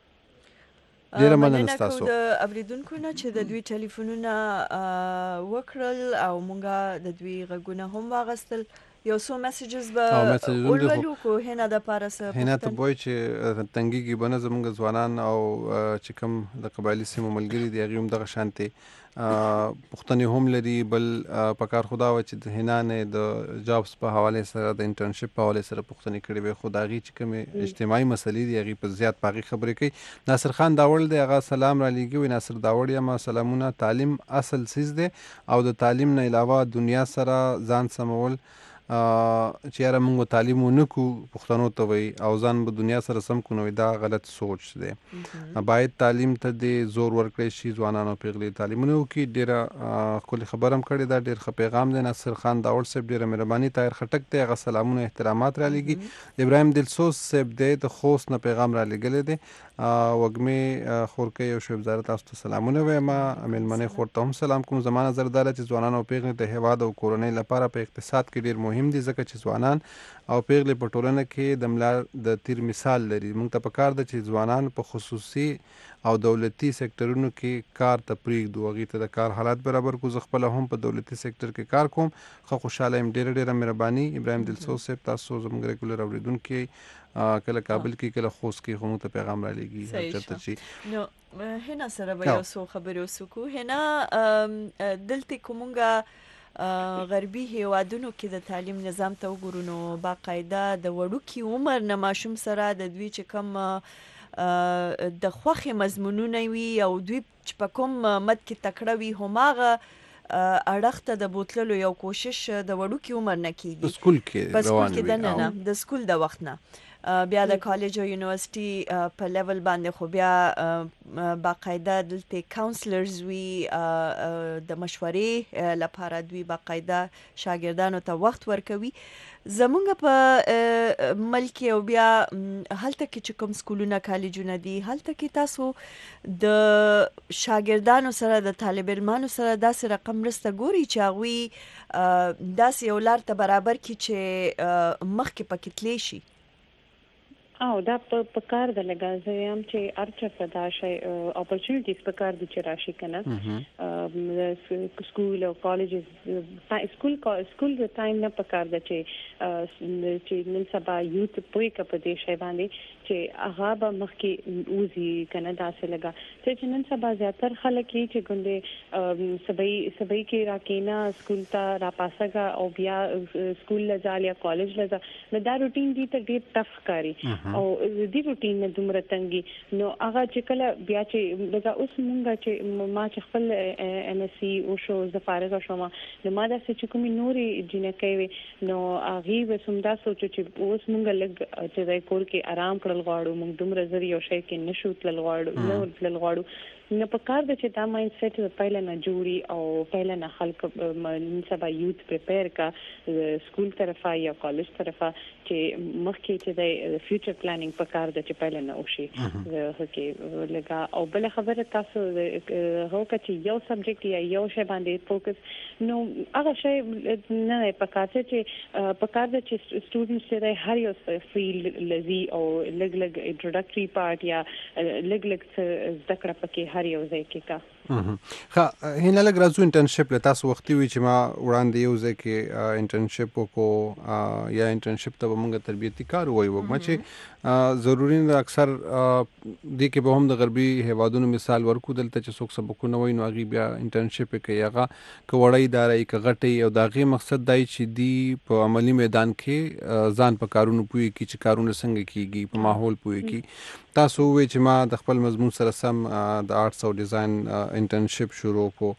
ډیره مننه ستاسو د اوریدونکو نه چې د دوی ټلیفونونه وکړل او موږ د دوی غږونه هم واغستل. یو څو میسیجز به اولولو کو هنا د پارس هنا ته وای چې تنګيږي بنه زموږ ځوانان او چې کوم د قبایلی سیمو ملګری دی هغه هم دغه شانتي پښتني هم لري بل پکار خدا و چې د هنا نه د جابس په حواله سره د انټرنشپ په حواله سره پښتني کړي وي خدایي چې کوم اجتماعي مسلې دی هغه په زیات پاغي خبرې کوي. ناصر خان داول دی هغه سلام را لېږي. ناصر داول یم سلامونه. تعلیم اصل سیز دی او د تعلیم نه علاوه دنیا سره ځان سمول چې یاره موږ تعلیم ونکو پښتنو ته وي او ځان به دنیا سره سم کو نو دا غلط سوچ دی. باید تعلیم ته د زور ورکړي شي ځوانانو پیغلي تعلیمونه وکي. ډیره کلی خبرم کړی دا ډیر ښه پیغام دی. ناصر خان داول صاحب ډیره مهرباني. طاهر خټک ته غ سلامونه احترامات را لېږي. ابراهيم دلسوز صاحب د خوست نه پیغام را لېږل دی. وګمه خورکې او شعیب زاره تاسو ته سلامونه وایم. ملمنه خورته هم سلام کوم. زمانه زرداله چې ځوانانو پیغلي د هواد او کورونی لپاره په اقتصاد کې ډیر مهم دي ځکه چې ځوانان او پیغلي په ټولنه کې د ملا د تیر مثال لري. موږ ته پکار ده چې ځوانان په خصوصي او دولتي سکتورونو کې کار ته پریږدو هغې ته د کار حالات برابر کو. زه خپله هم په دولتي سکتور کې کار کوم. ښه خوشحاله یم. ډیره ډیره مهرباني. ابراهیم دلسوز صاحب تاسو زموږ ریګولر اوریدونکي کله کابل کې کله خوست کې خو موږ ته پیغام را لېږي چېرته چې نو هنا سره به یو څو خبرې وسکو. هنا دلته کومه غربي هیوادونو کې د تعلیم نظام ته وګورو نو باقاعده د وړوکي عمر نه ماشوم سره د دوی چې کوم د خوښې مضمونونه وي او دوی چې په کوم مد کې تکړه وي هماغه اړخ ته د بوتللو یو کوشش د وړوکي عمر نه کیږي. په سکول کې په سکول کې د نه د سکول د وخت نه بیا د کالج او یونیورسيټي په لیول باندې خو بیا باقاعده دلته کاونسلرز وی د مشورې لپاره دوی باقاعده شاګردانو ته وخت ورکوي. زمونږ په ملک او بیا هلته کې چې کوم سکولونه کالجونه دي هلته کې تاسو د شاګردانو سره د طالب علمانو سره داسې رقم مرسته ګوري چې هغوی داسې یو لار ته برابر کړي چې مخکې پکې تللی شي. او دا په کار د لګا زه یم چې ارچه پیدا شي اپورتونټیز په کار د چراشي کنه سکول او کالجز سکول سکول د ټایم نه په کار د چې چې نن سبا یوت پوي کپ دې شي باندې چې هغه به مخکې اوزي کنه داسې لګا چې نن سبا زیاتره خلک چې ګوندې سبي سبي کې راکینا سکول ته را پاسګه او بیا سکول لځالیا کالج لځه نو دا روټین دي ته ډیر ټف کاری او د روټین نه دومره تنګي نو هغه چې کله بیا چې لږه اوس مونږ چې ما چې خپل ام اس سی او شو زفارغه شوم نو ما دا چې کومې نورې جنکې نو هغه وسوم دا سوچ چې اوس مونږ لږ چې د کور کې آرام کړل غواړو مونږ دومره زری یو شی کې نشو تل غواړو نو تل غواړو نو په کار د چې دا مایند سیټ د پهله نه جوړي او پهله نه خلک نن سبا یوت پریپیر کا سکول طرفه یا کالج طرفه چې مخکې چې د فیوچر پلانینګ په کار د چې پهله نه وشي هغه لګا او بل خبره تاسو هو چې یو سبجیکټ یا یو شی باندې فوکس نو هغه شی نه په کار چې په کار د چې سټوډنټس چې هر یو فیلډ لذي او لګ لګ انټروډکټري پارت یا لګ لګ ذکر پکې هر یو ځای کې کا ښه هیله لږ راځو انټرنشپ له تاسو وختي وي چې ما وړاندې یو ځای کې انټرنشپ وکړو یا انټرنشپ ته به موږ تربیتي کار وایو وګما چې ضروري نه اکثر دې کې به هم د غربي هیوادونو مثال ورکو دلته چې څوک سبقونه وایي نو هغې بیا انټرنشپ کوي هغه که وړی اداره که غټې او د هغې مقصد دا چې دی په عملي میدان کې ځان په کارونو پوهې کړي چې کارونه څنګه کیږي په ماحول پوهې کړي تاسو ووایئ چې ما د خپل مضمون سره سم د آرټس او ډیزاین انټرنشپ شروع کو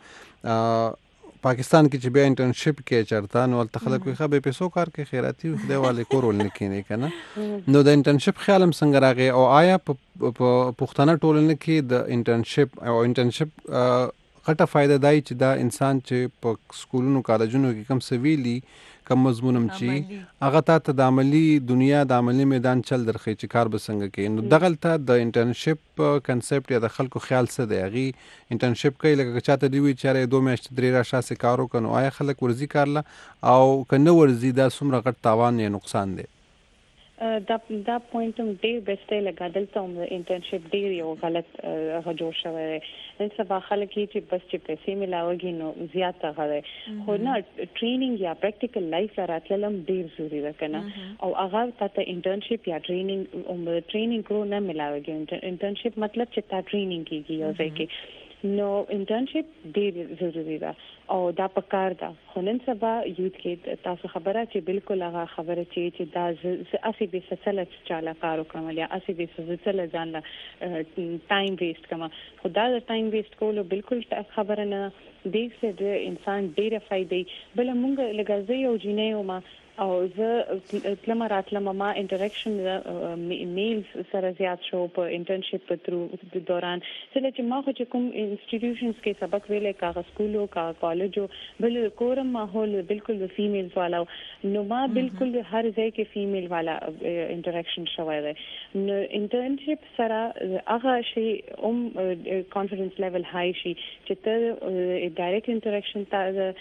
پاکستان کې چې بیا انټرنشپ کې چرته نو هلته خلک وایي ښه بې پیسو کار کوي خیراتي وي خدای والې کور ول نه کښېني که نه نو د انټرنشپ خیال هم څنګه راغی او آیا په پښتنه ټولنه کې د انټرنشپ او انټرنشپ غټه فایده دا چې دا انسان چې په سکولونو کالجونو کې کم څه ویلي کم مضمون هم چې هغه تا ته د عملي دنیا د عملي میدان چل درخی چې کار به څنګه کوي نو دغلته د انټرنشپ کنسپټ یا د خلکو خیال څه دی هغې انټرنشپ کوي لکه که چاته دی وي چې یاره دوه میاشتې درې راشاسې کار وکړه نو آیا خلک ورځي کار له او که نه ورځي دا څومره غټ تاوان یا نقصان دی دا دا پوینټ هم ډېر بیسټ دی لکه دلته هم د انټرنشپ ډېر یو غلط هغه جوړ شوی دی نن سبا خلک یې چې بس چې پیسې میلاوږي نو زیات هغه دی خو نه ټریننګ یا پریکټیکل لایف راتلل هم ډېر ضروري ده که نه او هغه تا ته انټرنشپ یا ټریننګ ټریننګ کړو نه میلاوږي انټرنشپ مطلب چې تا ټریننګ کېږي یو ځای کې نو انټرنشپ ډېر ضروري ده او دا پکار ده خو نن سبا یوت کې تاسو خبره چې بالکل هغه خبره چې چې دا اسی به سچله چاله کار وکړم یا اسی به سچله ځان لا ټایم ویسٹ کما خدا دا ټایم ویسٹ کولو بالکل خبره نه دی چې انسان ډېر فائدې بل موږ لګځي او جنې ما او زه تلم راتلم ما انټریکشن میلز سره زیات شو په انټرنشپ په ترو د دوران چې چې ما خو چې کوم انسټیټیوشنز کې سبق ویلې کا سکولو کا کالجو بل کورم ماحول بالکل فیمیلز والا نو ما بالکل هر ځای کې فیمیل والا انټریکشن شوی دی نو انټرنشپ سره هغه شی اوم کانفیډنس لیول های شي چې ته ډایرکټ انټریکشن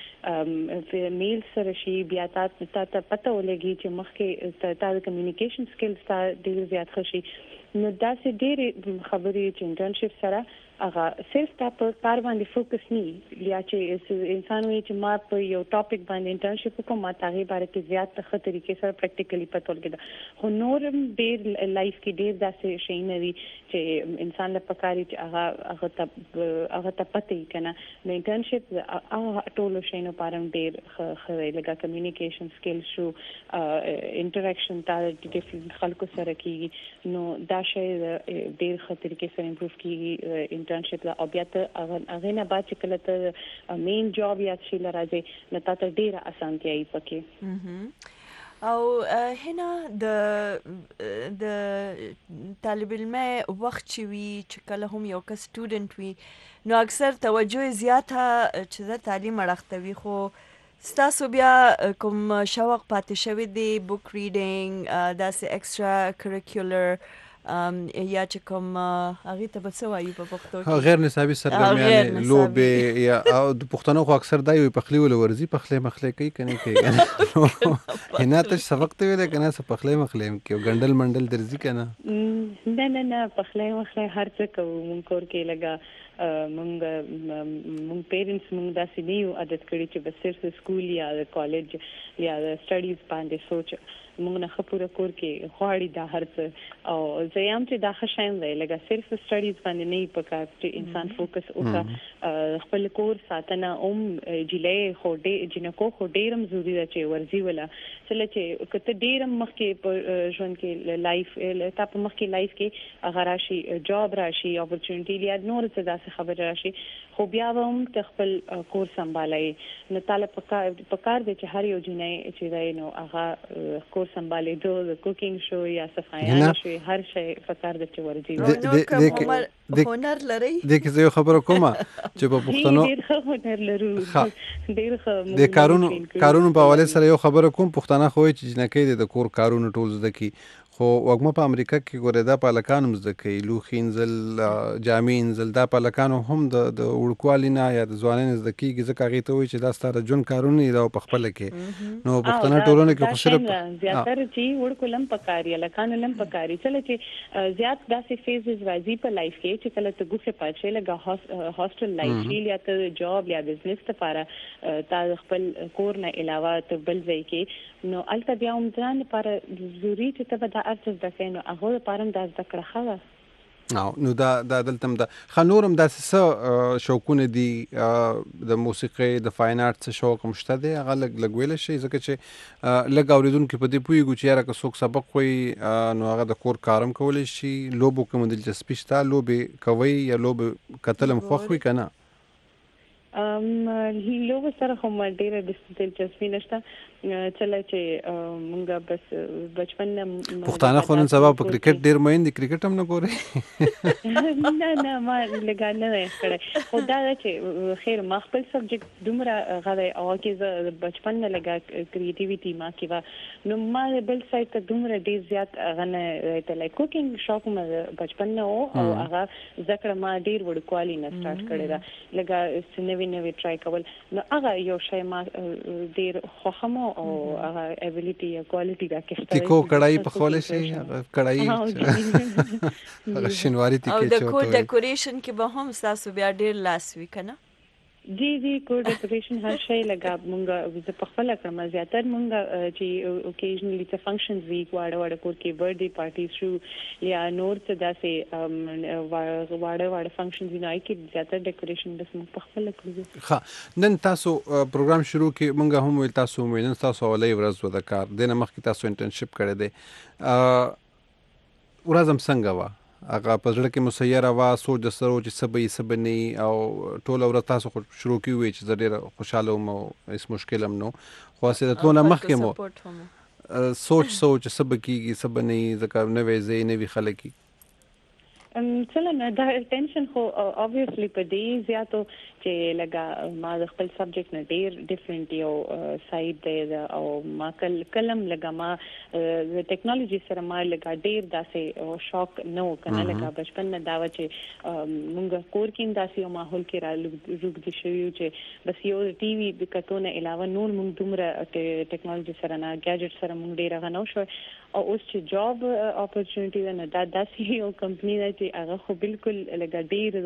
تا میل سره شي بیا تا پته ولګي چې مخکې تا کمیونیکیشن سکلز تا ډېر زیات ښه شي نو داسې ډېرې خبرې چې انټرنشپ سره هغه صرف تا په کار باندې فوکس نه یا چې انسان وي چې ما په یو ټاپک باندې انټرنشپ وکړم ما هغې باره کې زیات ښه طریقې سره پریکټیکلی پته ولګېده خو نور هم ډېر لایف کې ډېر داسې شیونه دي چې انسان له پکار چې هغه هغه ته هغه ته پته وي که نه نو انټرنشپ هغه ټولو شیانو لپاره هم ډېر ښه دی لکه کمیونیکیشن سکل شو انټریکشن تا ډیفرنٹ خلکو سره کېږي نو دا شی ډېر ښه طریقې سره امپروف کېږي انټرنشپ او بیا ته هغه نه بعد چې کله ته مین جاب یا شي لراځي نو تاسو ډیره اسانتیا یې پکې او هنا د د طالب علم وخت چې وي چې کله هم یو کس سټوډنټ وي نو اکثر توجه زیاته چې د تعلیم اړخته وي خو ستاسو بیا کوم شوق پاتې شوی دی بک ریډینګ داسې ایکسترا کریکولر یا چې کوم هغې ته به څه وایي په پښتو غیر نصابي سرګرمیانې لوبې یا او د پښتنو خو اکثر دا وي پخلی ول ورځي پخلی مخلی کوي که نه کوي هنا ته سبق ته ویلی که نه څه پخلی مخلی هم کوي ګنډل منډل درځي که نه نه نه نه پخلی مخلی هر څه کوو مونږ کور کې لږه مونږ مونږ پیرنټس مونږ داسې نه یو عادت کړي چې بس صرف سکول یا د کالج یا د سټډیز باندې سوچ مونږ نه ښه پوره کور کې غواړي دا هر څه او زه یم چې دا ښه شی دی لکه صرف سټډیز باندې نه وي پکار چې انسان فوکس وکړه خپل کور ساتنه هم جیلې خو ډېر جنکو خو ډېر هم ضروري ده چې ورځي ولا چې چې که ته ډېر هم مخکې په ژوند کې لایف تا په مخکې لایف کې هغه راشي جاب راشي اپورچونټي یا نور څه داسې خبرې راشي خو بیا به هم ته خپل کور سنبالوي نو تاله پکار دی چې هر یو جنۍ چې دی نو هغه کور سنبالېدو د کوکینګ شو یا صفایانه شو هر شی پکار دی چې ورځي هنر لري دې کې زه یو خبره کومه چې په پښتنو ډېر ښه هنر لرو ډېر ښه د کارونو کارونو په حواله سره یو خبره کوم پښتانه خو چې جنکۍ د کور کارونو ټول زده کړي خو وګمه په امریکا کې ګوره دا په لکانو زده کوي لوخي انزل جامع انزل دا په لکانو هم د د وړکوالي نه یا د ځوانۍ زده کیږي ځکه هغې ته وایي چې دا ستا د ژوند کارونه دي دا په خپله کې نو پښتنه ټولنه کې خو صرف زیاتره چې وړکو لم پکاري لکانو لم پکاري چله چې زیات داسې فیزز راځي په لایف کې چې کله ته ګوښه پاتې لګا هاستل لایف کې یا ته جاب یا بزنس لپاره تا خپل کور نه علاوه ته بل ځای کې نو البته بیا هم ځان لپاره ضروري چې ته به دا ارزښت درکې نو هغه لپاره دا زده کړه ښه او نو دا دا دلته د خنورم داسې څه شوقونه دي د موسیقۍ د فاین آرټس شوق هم شته دی هغه لږ لږ ویلی شي ځکه چې لږ اورېدونکي په دې پوهېږو چې یاره که څوک سبق وایي نو هغه د کور کار هم کولی شي لوبو کې مو دلچسپي شته لوبې کوئ یا لوبې کتل هم خوښ وي که نه ام لوبو سره هم ډېره دلچسپي نشته چله چې مونږ بس بچپن نه پښتانه خو نن سبا په کرکټ ډېر مین دي کرکټ هم نه ګورئ نه نه ما لږ نه دی کړی خو دا ده چې خیر ما خپل سبجیکټ دومره غلی او کې زه بچپن نه لږه کریټیویټي ما کې وه نو ما بل سایډ ته دومره ډېر زیات هغه نه راته لایک کوکینګ شوق مې بچپن نه و او هغه زده کړه ما ډېر وړوکوالي نه سټارټ کړې ده لږه نوي نوي ټرای کول نو هغه یو شی ما ډېر خوښم او هغه ابیلیټي یا کوالټي دا کې ټیکو کړای په خوله شي کړای هغه شینواری ټیکې او د کور ډیکوریشن کې به هم تاسو بیا ډیر لاس وی کنه جی جی کور ډیکوریشن هر شی لگا مونږه د پخپل کړم زیاتر مونږه چې اوکیژنلی څه فنکشنز وی واړه واړه کور کې برثډے پارټیز شو یا نور څه داسې واړه واړه فنکشنز نه کې زیاتر ډیکوریشن بس مونږ پخپل کړو ها نن تاسو پروګرام شروع کې مونږه هم ویل تاسو مې نن تاسو ولې ورځ و د کار دنه مخکې تاسو انټرنشپ کړی دی ورځم څنګه وا هغه په زړه کې مسیره وا سوچ د سره چې سبې سبني او ټول ورځ تاسو شروع کیوي چې زه ډېر خوشاله وم او هیڅ مشکل هم نو خو اسې د تلونه مخکې مو سوچ سوچ سبه کیږي سبني ځکه نوې ځای نوې خلک چلو نه دا ټینشن خو obviously په دې زیاتو چې لگا ما د خپل سبجیکټ نه ډیر ډیفرنٹ یو سایډ دی او ما کل کلم لگا ما د ټیکنالوژي سره ما لگا ډیر داسې شوق نو کنه لگا بچپن نه دا و چې مونږ کور کې داسې یو ماحول کې را روګ دي شوی چې بس یو ټي وي د کتونه علاوه نور مونږ دومره ټیکنالوژي سره نه غیجټ سره مونږ ډیر غنو شو او اوس چې جاب اپورچونټی ده نه دا داسې یو کمپنی ده چې هغه خو بالکل لګا ډیر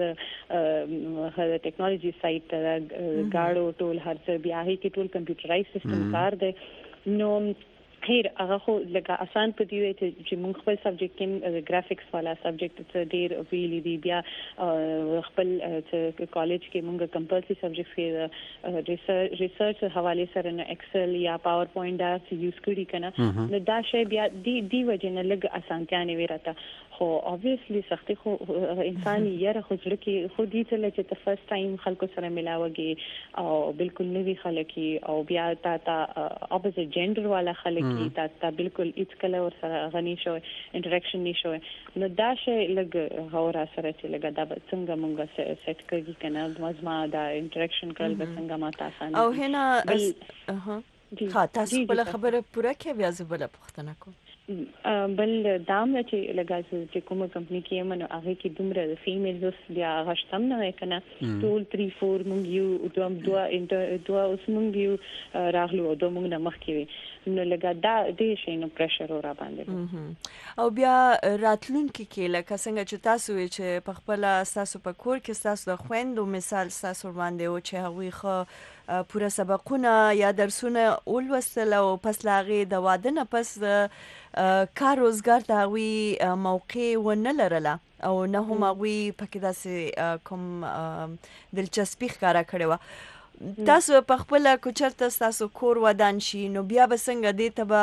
د ټیکنالوژي سایت ته گاړو ټول هر څه بیا هی کې ټول کمپیوټرایز سیستم کار دی نو خیر هغه خو لکه آسان پدې وي چې موږ خپل سبجیکټ کې ګرافیکس والا سبجیکټ ته ډیر ویلي دی بیا خپل کالج کې موږ کمپلسري سبجیکټ کې ریسرچ حواله سره نه ایکسل یا پاور پوینټ دا یوز کړی کنه نو دا شی بیا دی دی وجه نه لګ اسانتیا نه ویراته خو obviously سختي خو انسان یې خو ځل کې خو دې ته چې ته فرست ټایم خلکو سره ملاوږي او بالکل نوی خلک او بیا تا تا اپوزیټ جندر والا خلک تا تا بالکل هیڅ کله ور سره غني شو انټریکشن نشوي نو دا شی لګ هورا سره چې لګ دا څنګه مونږه سیټ کړی کنه مزما دا انټریکشن کول به څنګه ما تاسو او هنا اها ها تاسو بل خبره پوره کې بیا زه بل پوښتنه کوم بل دام چې لګاسو چې کومه کمپنی کې منو هغه کې دومره د فیمیلز بیا غشتم نه کنه ټول تhree four مونږ یو دوم دوا انټر دوا اوس مونږ یو راغلو او دوم مونږ مخ کې نو لګا دا دې شي نو پريشر را باندې او بیا راتلونکي کې لکه څنګه چې تاسو چې په خپل تاسو په کور کې تاسو د خويندو مثال تاسو باندې او چې هغه خو پوره سبقونه یا درسونه ولوستل او پس لاغي د واده نه پس کار روزګار ته وی موقع ونه لرله او نه هم وی پکې داسې کوم دلچسپي ښکارا کړې و تاسو په خپل کوچرته تاسو کور ودان شي نو بیا به څنګه دې ته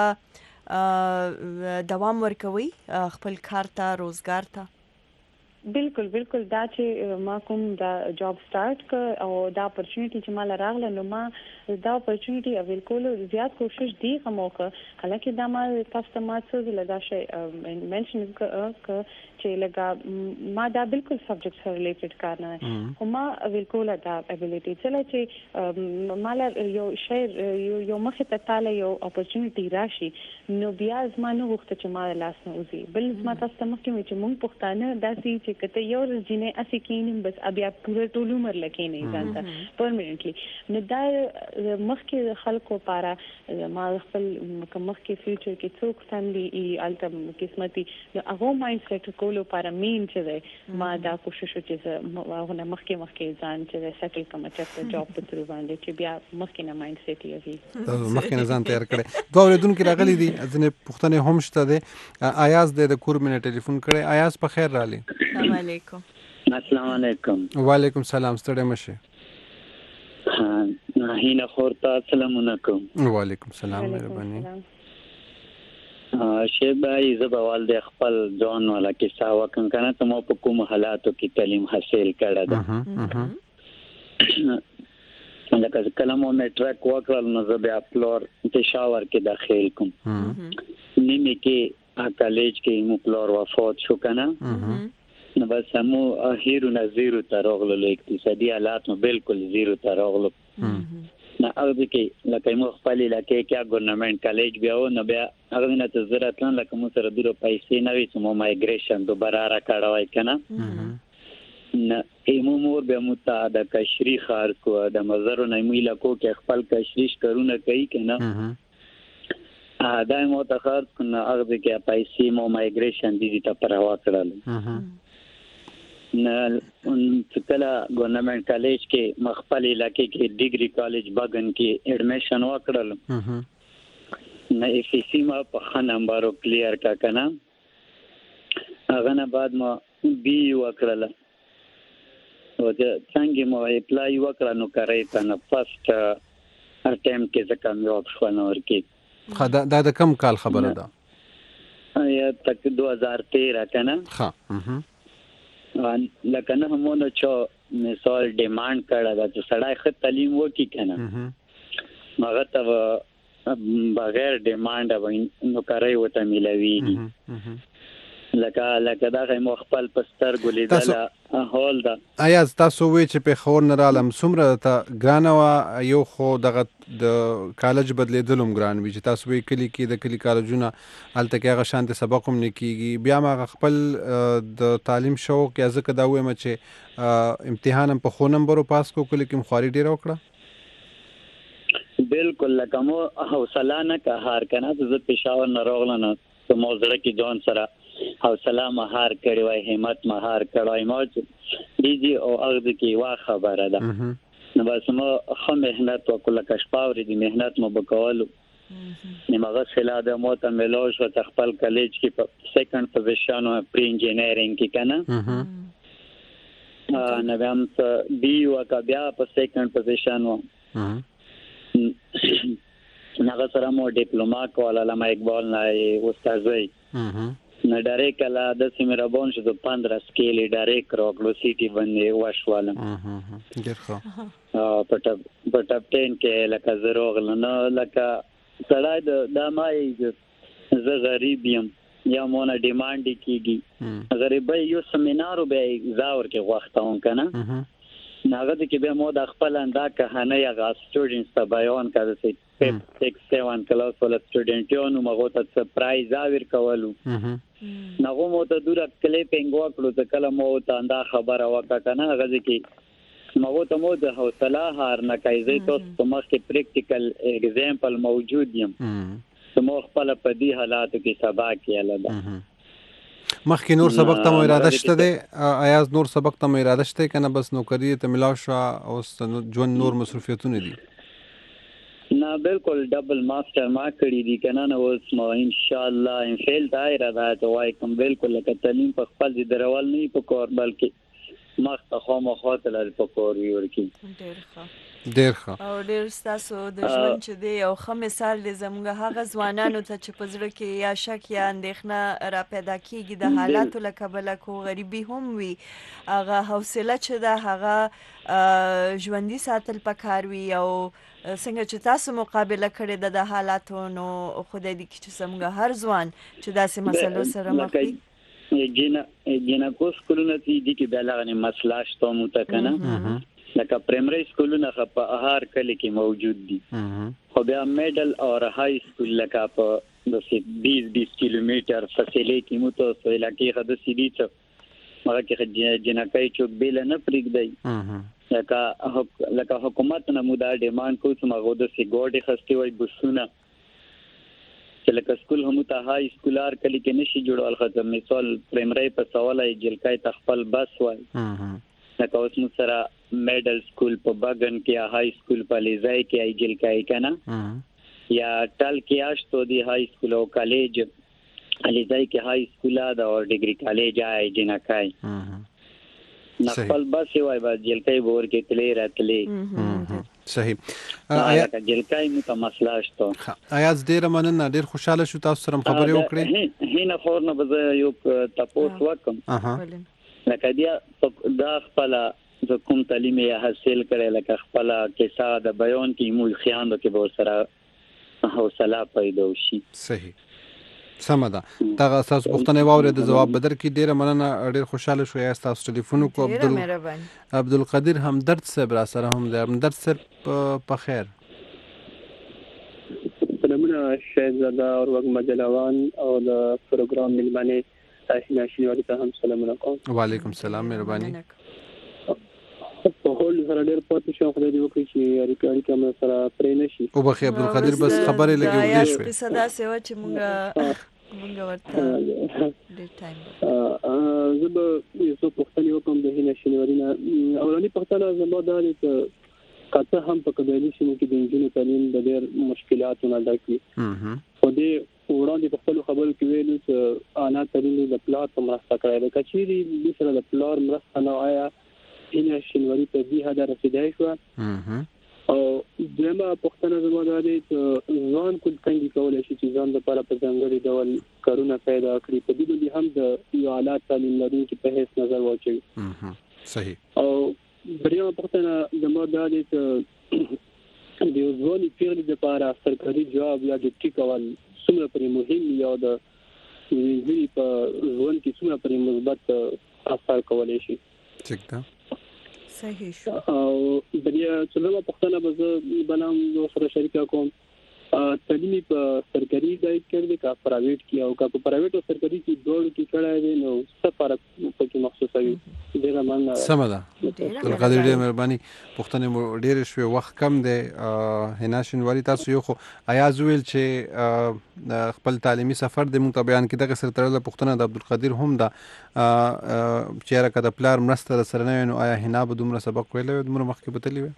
به دوام ورکوي خپل کار ته روزګار ته بالکل بالکل دا چې ما کوم دا جاب سٹارټ ک او دا اپورچونټی چې مال راغله نو ما دا اپورچونټي اویل کولو زیات کوشش دی کومه حالکه دا ما کسٹمر څه لدا شي منشن ک چې لګا ما دا بالکل سبجیکټ سره ریلیټډ کار نه خو ما اویل کوله دا ابیلیټي چله چې مال یو شی یو مخه ته تعالی یو اپورچونټي راشي نو بیا زمانه وخت چې ما لاس نه وزي بل زما تاسو ته مخکې چې مونږ پښتانه داسې چې کته یو ورځینه اسی کینم بس بیا پوره ټول عمر لکه نه ځانته پرمننټلی نو دا مخکې خلکو لپاره ما خپل مخکې فیوچر کې څوک فیملی ای التم قسمتي هغه مایند سیټ کولو لپاره مين چې ما دا کوشش وکړم هغه مخکې مخکې ځان چې سیټل کوم چې جاب په تر باندې چې بیا مخکې نه مایند سیټ یوي تاسو مخکې نه ځان تیار کړئ دوه ورځې راغلي دي ځنه پښتنه هم شته ده آیاز د کور منه ټلیفون کړي آیاز په خیر رالي السلام علیکم السلام علیکم وعلیکم السلام ستړي مشه ها هینا خورتا السلام علیکم وعلیکم السلام مهرباني شی بای زبوال د خپل ځان ولا کې ساوا کن کنه ته مو په کوم حالاتو کې تعلیم حاصل کړه ده لکه کلمو میټریک وکړل نو زه بیا فلور پېښور کې داخل کوم نیمه کې کالج کې مو فلور وفات شو کنه نو بس مو هیرو نه زیرو ترغلو اقتصادي حالات نو بالکل زیرو ترغلو نه هغه کې لکه مو خپل لکه کې ګورنمنت کالج بیا نو بیا هغه نه ته ضرورت نه لکه مو سره ډیرو پیسې نه وي چې مو مایګریشن دوباره را کړوي کنه نه ایمو مور به متعده کشری خار کو د مزر نه میلا کو کې خپل کشریش کرونه کوي کنه ا دای مو ته خار کنه هغه کې پیسې مو مایګریشن دي ته پروا کړل نه کله ګورنمنت کالج کې مخفل علاقې کې ډیګري کالج باغن کې اډمیشن وکړل نه افسی ما په خ نمبرو کلیر کا کنه هغه نه بعد ما بي وکړل او چې څنګه مو اپلای وکړ نو کړی ته نه فرست اټیم کې ځکه مې اپشن ورکې خدا دا د کم کال خبره ده یا تک دو هزار تیرہ کنه ها اه لکه نه همونه چې مثال ډیماند کړه دا چې سړی خ تعلیم وکي کنه هغه ته بغیر ډیماند نو کړی وته ملوي لکه لکه دا غي مخبل پستر ګلیدل هول دا آیا تاسو وی چې په خور نه رالم سمره ته ګرانوا یو خو دغه د کالج بدلیدلم ګران وی چې تاسو وی کلی کې د کلی کالجونه الته کې هغه شانته سبق هم نه کیږي بیا ما خپل د تعلیم شوق یا ځکه دا وایم چې امتحان په خو نمبر پاس کو کلی کې مخاري ډیر وکړه بالکل لکه مو حوصله نه که هار کنه زه پېښور نه راغلم نو موزړه کې ځان سره حوصله مهار کړی وای همت مهار کړی موج دیږي او اغه کې وا خبره ده نو بس مو خو مهنت وکړه کښپاوري دي مهنت مو وکولو نیمه سلا د موته ملوش او خپل کالج کې په سیکنډ پوزیشن او پری انجینیرینګ کې کنه ا نو هم بي وکا بیا په سیکنډ پوزیشن و نغه سره مو ډیپلوما کوله علامه اقبال نه استادوي نه ډایرک کلا د سیمرابون شو پندرہ سکیل ډایرک راغلو سیټي باندې واشوالم ډیر ښه پټ پټ ټین کې لکه زروغل نه لکه سړای د دمای ز غریب یم یا مونږه ډیماند کیږي غریبای یو سیمینار به زاور کې وختون کنه ناغه کې به مو د خپل انده کہانه یا غا سټوډنټس ته بیان کړه چې سکس سیون کلاس ول سټوډنټونو مغه ته سرپرایز اور کولو ناغه مو ته دور کلیپینګ وکړو ته کله مو ته انده خبره وکړه کنه هغه کې مغه ته مو د حوصله هار نه کایزه تاسو مخ کې پریکټیکل اگزامپل موجود یم مو خپل په دې حالاتو کې سبا کې الاله مخکې نور سبق ته مو اراده شته دی آیا نور سبق ته مو اراده شته کنه بس نوکری ته ملاو شو او ژوند نور مصروفیتونه دي نه بالکل ډبل ماستر ما کړی دي کنه نو اوس ما ان شاء الله ان فیل دایره دا ته وای کوم بالکل لکه تعلیم په خپل دي درول نه په کور بلکې مخ ته خو مخاطر په کور وی ورکی ډیر ښه ډیر ښه او ډیر ستاسو د ژوند چې دی یو ښه مثال دی زموږ هغه ځوانانو ته چې په زړه کې یا شک یا اندېښنه را پیدا کیږي د حالاتو له کبله کو غریبي هم وي هغه حوصله چې ده هغه ژوندي ساتل پکار وي او څنګه چې تاسو مقابله کړې ده د حالاتو نو خدای دې کړي چې زموږ هر ځوان چې داسې مسلو سره مخ وي جنا جنا کو سکولونه دي کې بلغه مسله شته مو ته کنه لکه پرایمري سکولونه په هر کلی کې موجود دي خو بیا میډل او های سکول لکه په د بیس بیس کیلومتر فاصله کې مو ته سو علاقې خد سیدی څه مګر کې جنکای چوک بیل نه پرېږدي لکه لکه حکومت نه مو دا ډیماند کوي چې مغه د سی ګوډي خستي وای بسونه چې لکه سکول هم ته های سکولار کلی کې نشي جوړول خاطر مثال پرایمري په سوال جلکای تخپل بس وای لکه اوس نو سره میډل سکول په بغن کې های سکول په لیزای کې ایجل کای کنه یا ټل کې اشتو دی های سکول او کالج لیزای کې های سکول دا او ډیګری کالج آی جنا کای نخپل بس وای با جل کای ور کې تلې راتلې صحیح آیا جل کای مو ته مسله اشتو آیاز ډیر مننه ډیر خوشاله شو تاسو سره خبرې وکړې هینه خور نه بز یو تاسو وکم لکه بیا دا خپل د کوم تعلیم یې حاصل کړي لکه خپل کیسه د بیان کې مو خیاندو کې به سره حوصله پیدا وشي صحیح سمدا دا تاسو پوښتنه واورې د جواب بدر کې ډیره مننه ډیر خوشاله شو یا تاسو ټلیفون کو عبدل عبدالقدیر همدرد صاحب را سره هم د همدرد صاحب په خیر سلامونه شهزاده او وګ مجلوان او د پروګرام ملمنه تاسو نشي ته هم سلامونه کوم وعلیکم السلام مهرباني په هول سره ډېر پاتې شو خدای دې وکړي چې اړیکه کوم سره پرې نشي او بخي عبدالقدیر بس خبره لګي ودې شو په صدا سیوا چې مونږه مونږ ورته ډېر ټایم زه به یو څه پوښتنه وکم د هینه شنورینا اولاني پوښتنه زما دا ده چې کاته هم په کډېلی شنو کې د انجینر تعلیم د ډېر مشکلاتو نه ډکې خو دې وړاندې په خپل خبرو کې ویلو چې انا تعلیم د پلار په مرسته کړی د کچېری د سره د پلار مرسته نه آیا هینه شنوري په دې هدا رسیدای شو او دغه پښتنه زموږ د دې ځان کول څنګه کولای شي چې ځان لپاره په ځانګړي ډول کارونه پیدا کړي په دې باندې هم د یو اعلی تعلیم لرونکي په هیڅ نظر واچوي صحیح او بریو پښتنه زموږ د دې د ځواني پیغلې لپاره سرکاري جواب یا د ټیکول څومره پرې مهم یا د دې په ځوان کې څومره پرې مثبت اثر کولای شي ٹھیک ده صحیح شو او د دې څلورمه پښتنه به زه بلم نو سره شریک کوم تعلیمي په سرکاري ځای کې کا پرایویټ کې او کا په پرایویټ او سرکاري کې دوه کې کړای دی نو څه فرق پکې محسوسه وي ډیره مننه سمدا القدر ډیره مهرباني پښتنه ډیره شوي وخت کم دی هناشن وری تاسو یو خو ایاز ویل چې خپل تعلیمي سفر د مونږ بیان کې دغه سره تړل پښتنه د عبدالقدیر هم دا چې راکړه د پلار مرسته سره نه نو آیا هنا به دومره سبق ویلې دومره مخکې بتلی وي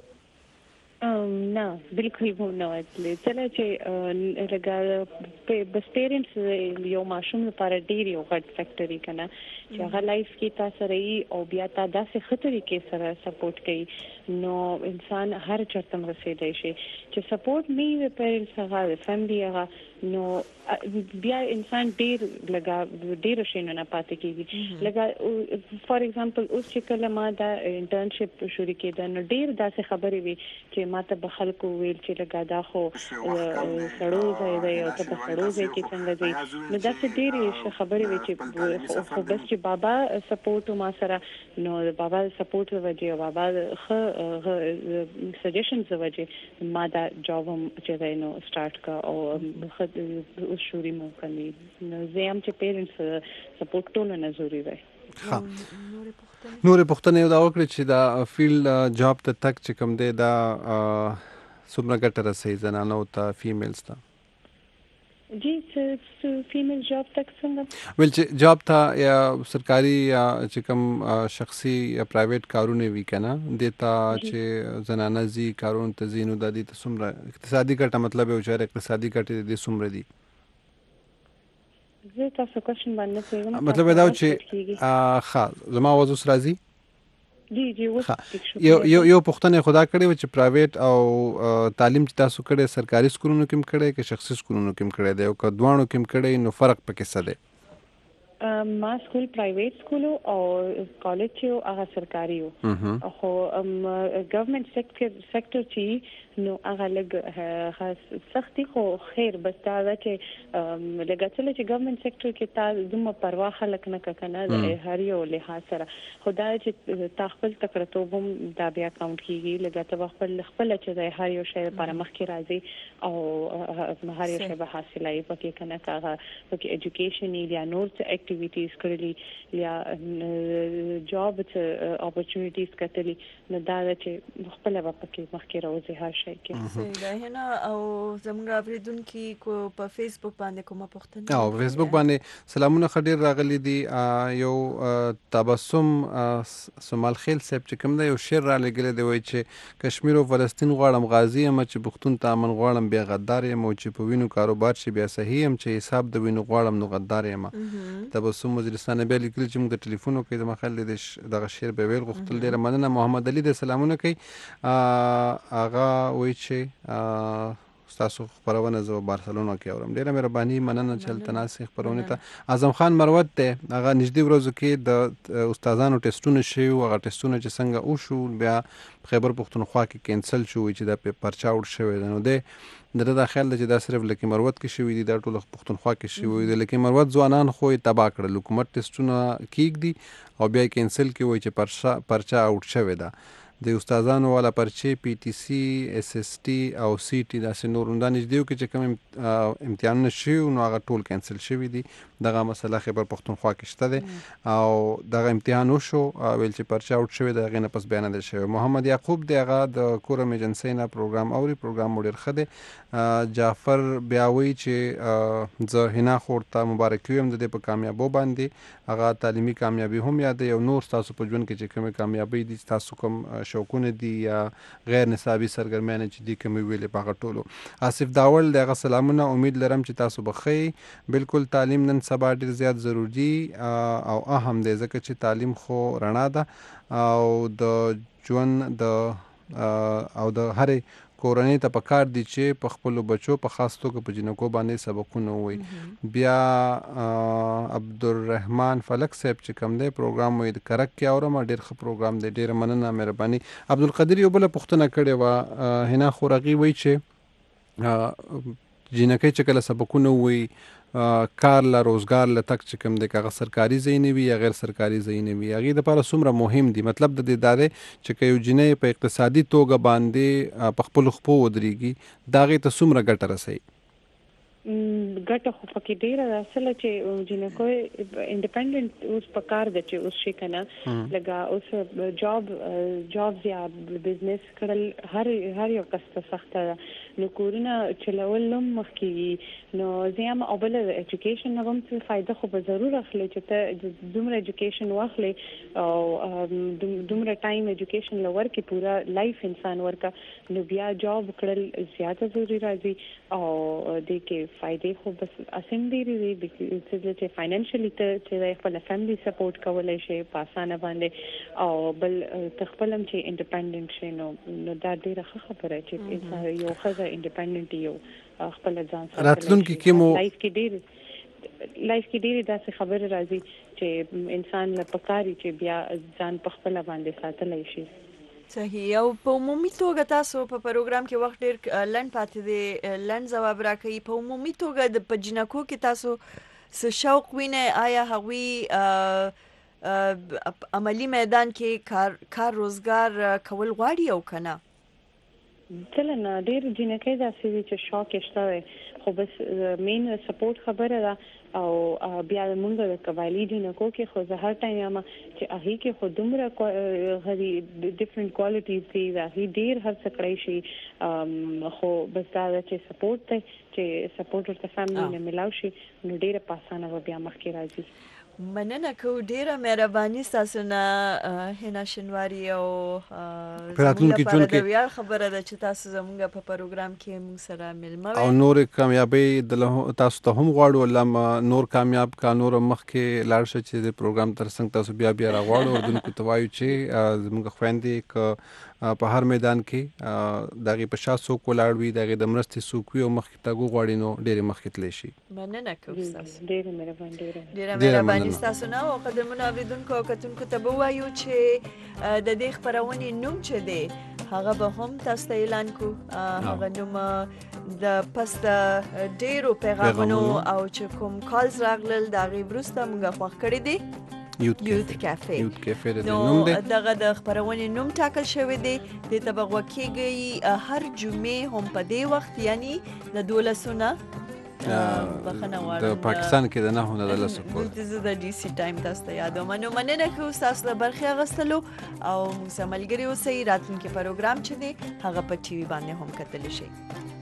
نه بالکل مو نه وتلی چله چې لګا بس پیرنټس یو ماشوم لپاره ډیر یو غټ فیکټوري کنه چې هغه لایف کې تاسو رہی او بیا تا داسې خطرې کې سره سپورټ کوي نو انسان هر چرته رسیدای شي چې سپورټ نه وي پیرنټس هغه فیملی هغه نو بیا انسان ډیر لګا ډیر شینه نه پاتې کیږي لګا فار ایگزامپل اوس چې کله ما دا انټرنشپ شروع کړه نو ډیر داسې خبرې وي چې ماته به خلکو ویل چې لګا دا خو سړو ځای دی او ته په سړو ځای کې څنګه دی نو دا څه ډېرې خبرې وي چې خو بس چې بابا سپورټ ما سره نو بابا سپورټ وجه او بابا خ سجیشنز وجه ما دا جاب هم چې نو سٹارټ کا او خد شوري مو کني نو زم چې پیرنټس سپورټ ټول نه ضروري دی ها نور پښتنه یو دا وکړي چې دا فیلډ جاب ته تک چې کوم دی دا څومره ګټه رسي زنانو ته فیمیلز ته جی فیمیل جاب تک څنګه ول چې جاب ته یا سرکاري یا چې کوم شخصي یا پرایویټ کارونه وی کنه دیتا چې زنانه زی کارونه ته زینو د دې ته څومره اقتصادي ګټه مطلب یو چې اقتصادي ګټه دې څومره دي زه تاسو کوشن باندې کوم مطلب دا چې ښه زما आवाज اوس راځي جی جی اوس یو یو یو پښتنه خدا کړي چې پرایویټ او تعلیم چې تاسو کړي سرکاري سکولونو کې کړي کې شخصي سکولونو کې کړي دی او کډوانو کې کړي نو فرق پکې څه دی؟ ما سکول پرایویټ سکول او کالج چې هغه سرکاري وو خو ګورنمنت سېکټر سېکټر چې نو هغه لګ سختي خو خیر بس دا چې لګاتل چې ګورنمنت سېکټر کې تا دومره پروا خلک نه کنه د هر یو لحاظ سره خدای چې تخپل تکړه هم دا بیا کاونټ کیږي لګاته خپل خپل چې د هر یو شی لپاره مخکې راځي او هر یو شی به حاصلای پکې کنه کاغه پکې اډوকেশন یا نور څه اکټیویټیز کړلي یا جاب څه اپورچونټیز کتلې نو دا چې خپل به پکې مخکې راوځي هر شي کې صحیح ده نه او زموږ اوریدونکو کو په فیسبوک باندې کومه پوښتنه او فیسبوک باندې سلامونه خډیر راغلي دي یو تبسم سمال خیل صاحب چې کوم دی یو شعر را لګل دی وای چې کشمیر او فلسطین غواړم غازی ام چې بختون تامن غواړم بیا غدار یم او چې په وینو کاروبار شي بیا صحیح ام چې حساب د وینو غواړم نو غدار یم تبسم وزیرستان به لیکل چې موږ د ټلیفون کې د مخال د دغه شعر به ویل غوښتل ډیره مننه محمد علي د سلامونه کوي اغه وای چې تاسو خبرونه زو بارسلونا کې اورم ډیره مهرباني مننه چې تناسخ خبرونه ته اعظم خان مروت ته هغه نږدې ورځو کې د استادانو ټیسټونه شي او هغه ټیسټونه چې څنګه او شو بیا خیبر پختونخوا کې کینسل شو چې دا په پرچا وړ شوی نو ده د داخل چې دا صرف لکه مروت کې شوی دي دا ټول پختونخوا کې شوی دي لکه مروت ځوانان خو تبا کړل حکومت ټیسټونه کیک دي او بیا کینسل کې وای چې پرچا پرچا اوټ شوی ده د استادانو والا پرچې پی ټی سی اس اس ټي او سی ټي دا سه نور اندان نږدې کې چې کوم امتحانونه شي نو هغه ټول کینسل شوی دي دغه مسله خبر پختونخوا کې شته ده او دغه امتحان وشو ویل چې پرچا اوټ شوی ده غنه پس بیان ده شوی محمد یعقوب دغه د کورم ایجنسی نه پروګرام اوري پروګرام مدیر خده جعفر بیاوی چې زه هنا خورته مبارک یم د په کامیابو باندې هغه تعلیمي کامیابی هم یاد یو نور تاسو په ژوند کې چې کومه کامیابی دي تاسو کوم شوقونه دي یا غیر نصابي سرګرمیانه چې دي کوم ویلې په غټولو آصف داول دغه سلامونه امید لرم چې تاسو بخی بالکل تعلیم نن سبا ډیر زیات ضروری او اهم دی ځکه چې تعلیم خو رڼا ده او د ژوند د او د هرې کورنۍ ته پکار دي چې په خپل بچو په خاص توګه په جنکو باندې سبقونه وي بیا عبدالرحمن فلک صاحب چې کوم دی پروګرام وي د کرک کې اورم ډیر ښه پروګرام دی ډیر مننه مهرباني عبدالقدیر یو بل پوښتنه کړې و هنا خورغي وای چې جنکې چې کله سبقونه وي کار لا روزګار لا تک چې کوم د کاغه سرکاري زینې وي یا غیر سرکاري زینې وي هغه د لپاره څومره مهم دي مطلب د دې داري چې کيو جنې په اقتصادي توګه باندې په خپل خپو ودرېږي دا غي ته څومره ګټه رسي ګټه خو پکې ډیره اصله چې جنې کوی انډیپندنت اوس پکار د چې اوس شي کنه لګا اوس جاب جابز یا بزنس کړل هر هر یو کس ته سخته نو کورونه چلول نو مخکې نو زیام او بل اډوকেশন نو هم څه فائدہ خو به ضرور اخلي چې ته دومره اډوকেশن واخلي او دومره ټایم اډوকেশن لور کې پورا لایف انسان ورکا نو بیا جاب کړل زیاته ضروری راځي او د کې فائدې خو بس اسیم دی دی چې فاینانشلی ته چې خپل فیملی سپورټ کولای شي په اسانه باندې او بل تخپلم چې انډیپندنت شي نو نو دا ډیره خبره چې انسان یو خزه انډیپندنت یو خپل ځان سره راتلونکي کې مو لایف کې ډیر لایف کې ډیر داسې خبره راځي چې انسان له پکاري چې بیا ځان په خپل باندې ساتلای شي صحیح او په عمومي توګه تاسو په پروګرام کې وخت ډیر لند پاتې دي لند جواب راکړي په عمومي توګه د پجنکو کې تاسو څه شوق وینئ آیا هغوی عملی میدان کې کار کار روزګار کول غواړي او کنه چلنه ډیر جنکې داسې چې شوق شته خو بس مین سپورټ خبره ده او بیا موږ د قبایلی جنکو کې خو زه هر ټایم یم چې هغه کې خو دومره غري ډیفرنٹ کوالټیز دي هغه ډیر هر څه کړی شي خو بس دا چې سپورټ ته چې سپورټ ورته فیملی نه ملاوي شي نو ډیره پاسانه بیا مخکې راځي مننه کو ډیره مهرباني تاسو نه هنا شنواری او راتلونکي ژوند کې د ویاړ خبره ده چې تاسو زموږ په پروګرام کې موږ سره ملمه او نور کامیابی د تاسو ته هم غواړو الله نور کامیاب کا نور مخ کې لاړ شي چې د پروګرام تر څنګ تاسو بیا بیا راغواړو او دونکو توایو چې زموږ خويندې ک په هر میدان کې دغه په شاسو کولاړ وي دغه د مرستې سوکوي او مخ کې تاګو غواړي نو ډېر مخ کې تللی شي. مننه کوم تاسو ډېر مهرباني ډېر مهرباني تاسو نه او قدمونه اوریدونکو او کتونکو ته به وایو چې د دې خبرونې نوم چې دی هغه به هم تاسو ته اعلان کو هغه نوم د پس د ډېرو پیغامونو او چې کوم کالز راغلل دا غي برسته موږ خوښ کړی دی یوت کافه یوت کافه د نو نوم دی دغه د خبرونې نوم ټاکل شوی دی د تبغ وکیږي هر جمعه هم په دې وخت یعنی د دولسونه بخنه واره د پاکستان کې د نه هونه د لاسو په د د ډي سي ټایم تاسو ته یادوم نو مننه کوم تاسو له برخه غستلو او موږ سملګری اوسئ راتلونکي پروګرام چې دی هغه په ټي وي باندې هم کتل شي.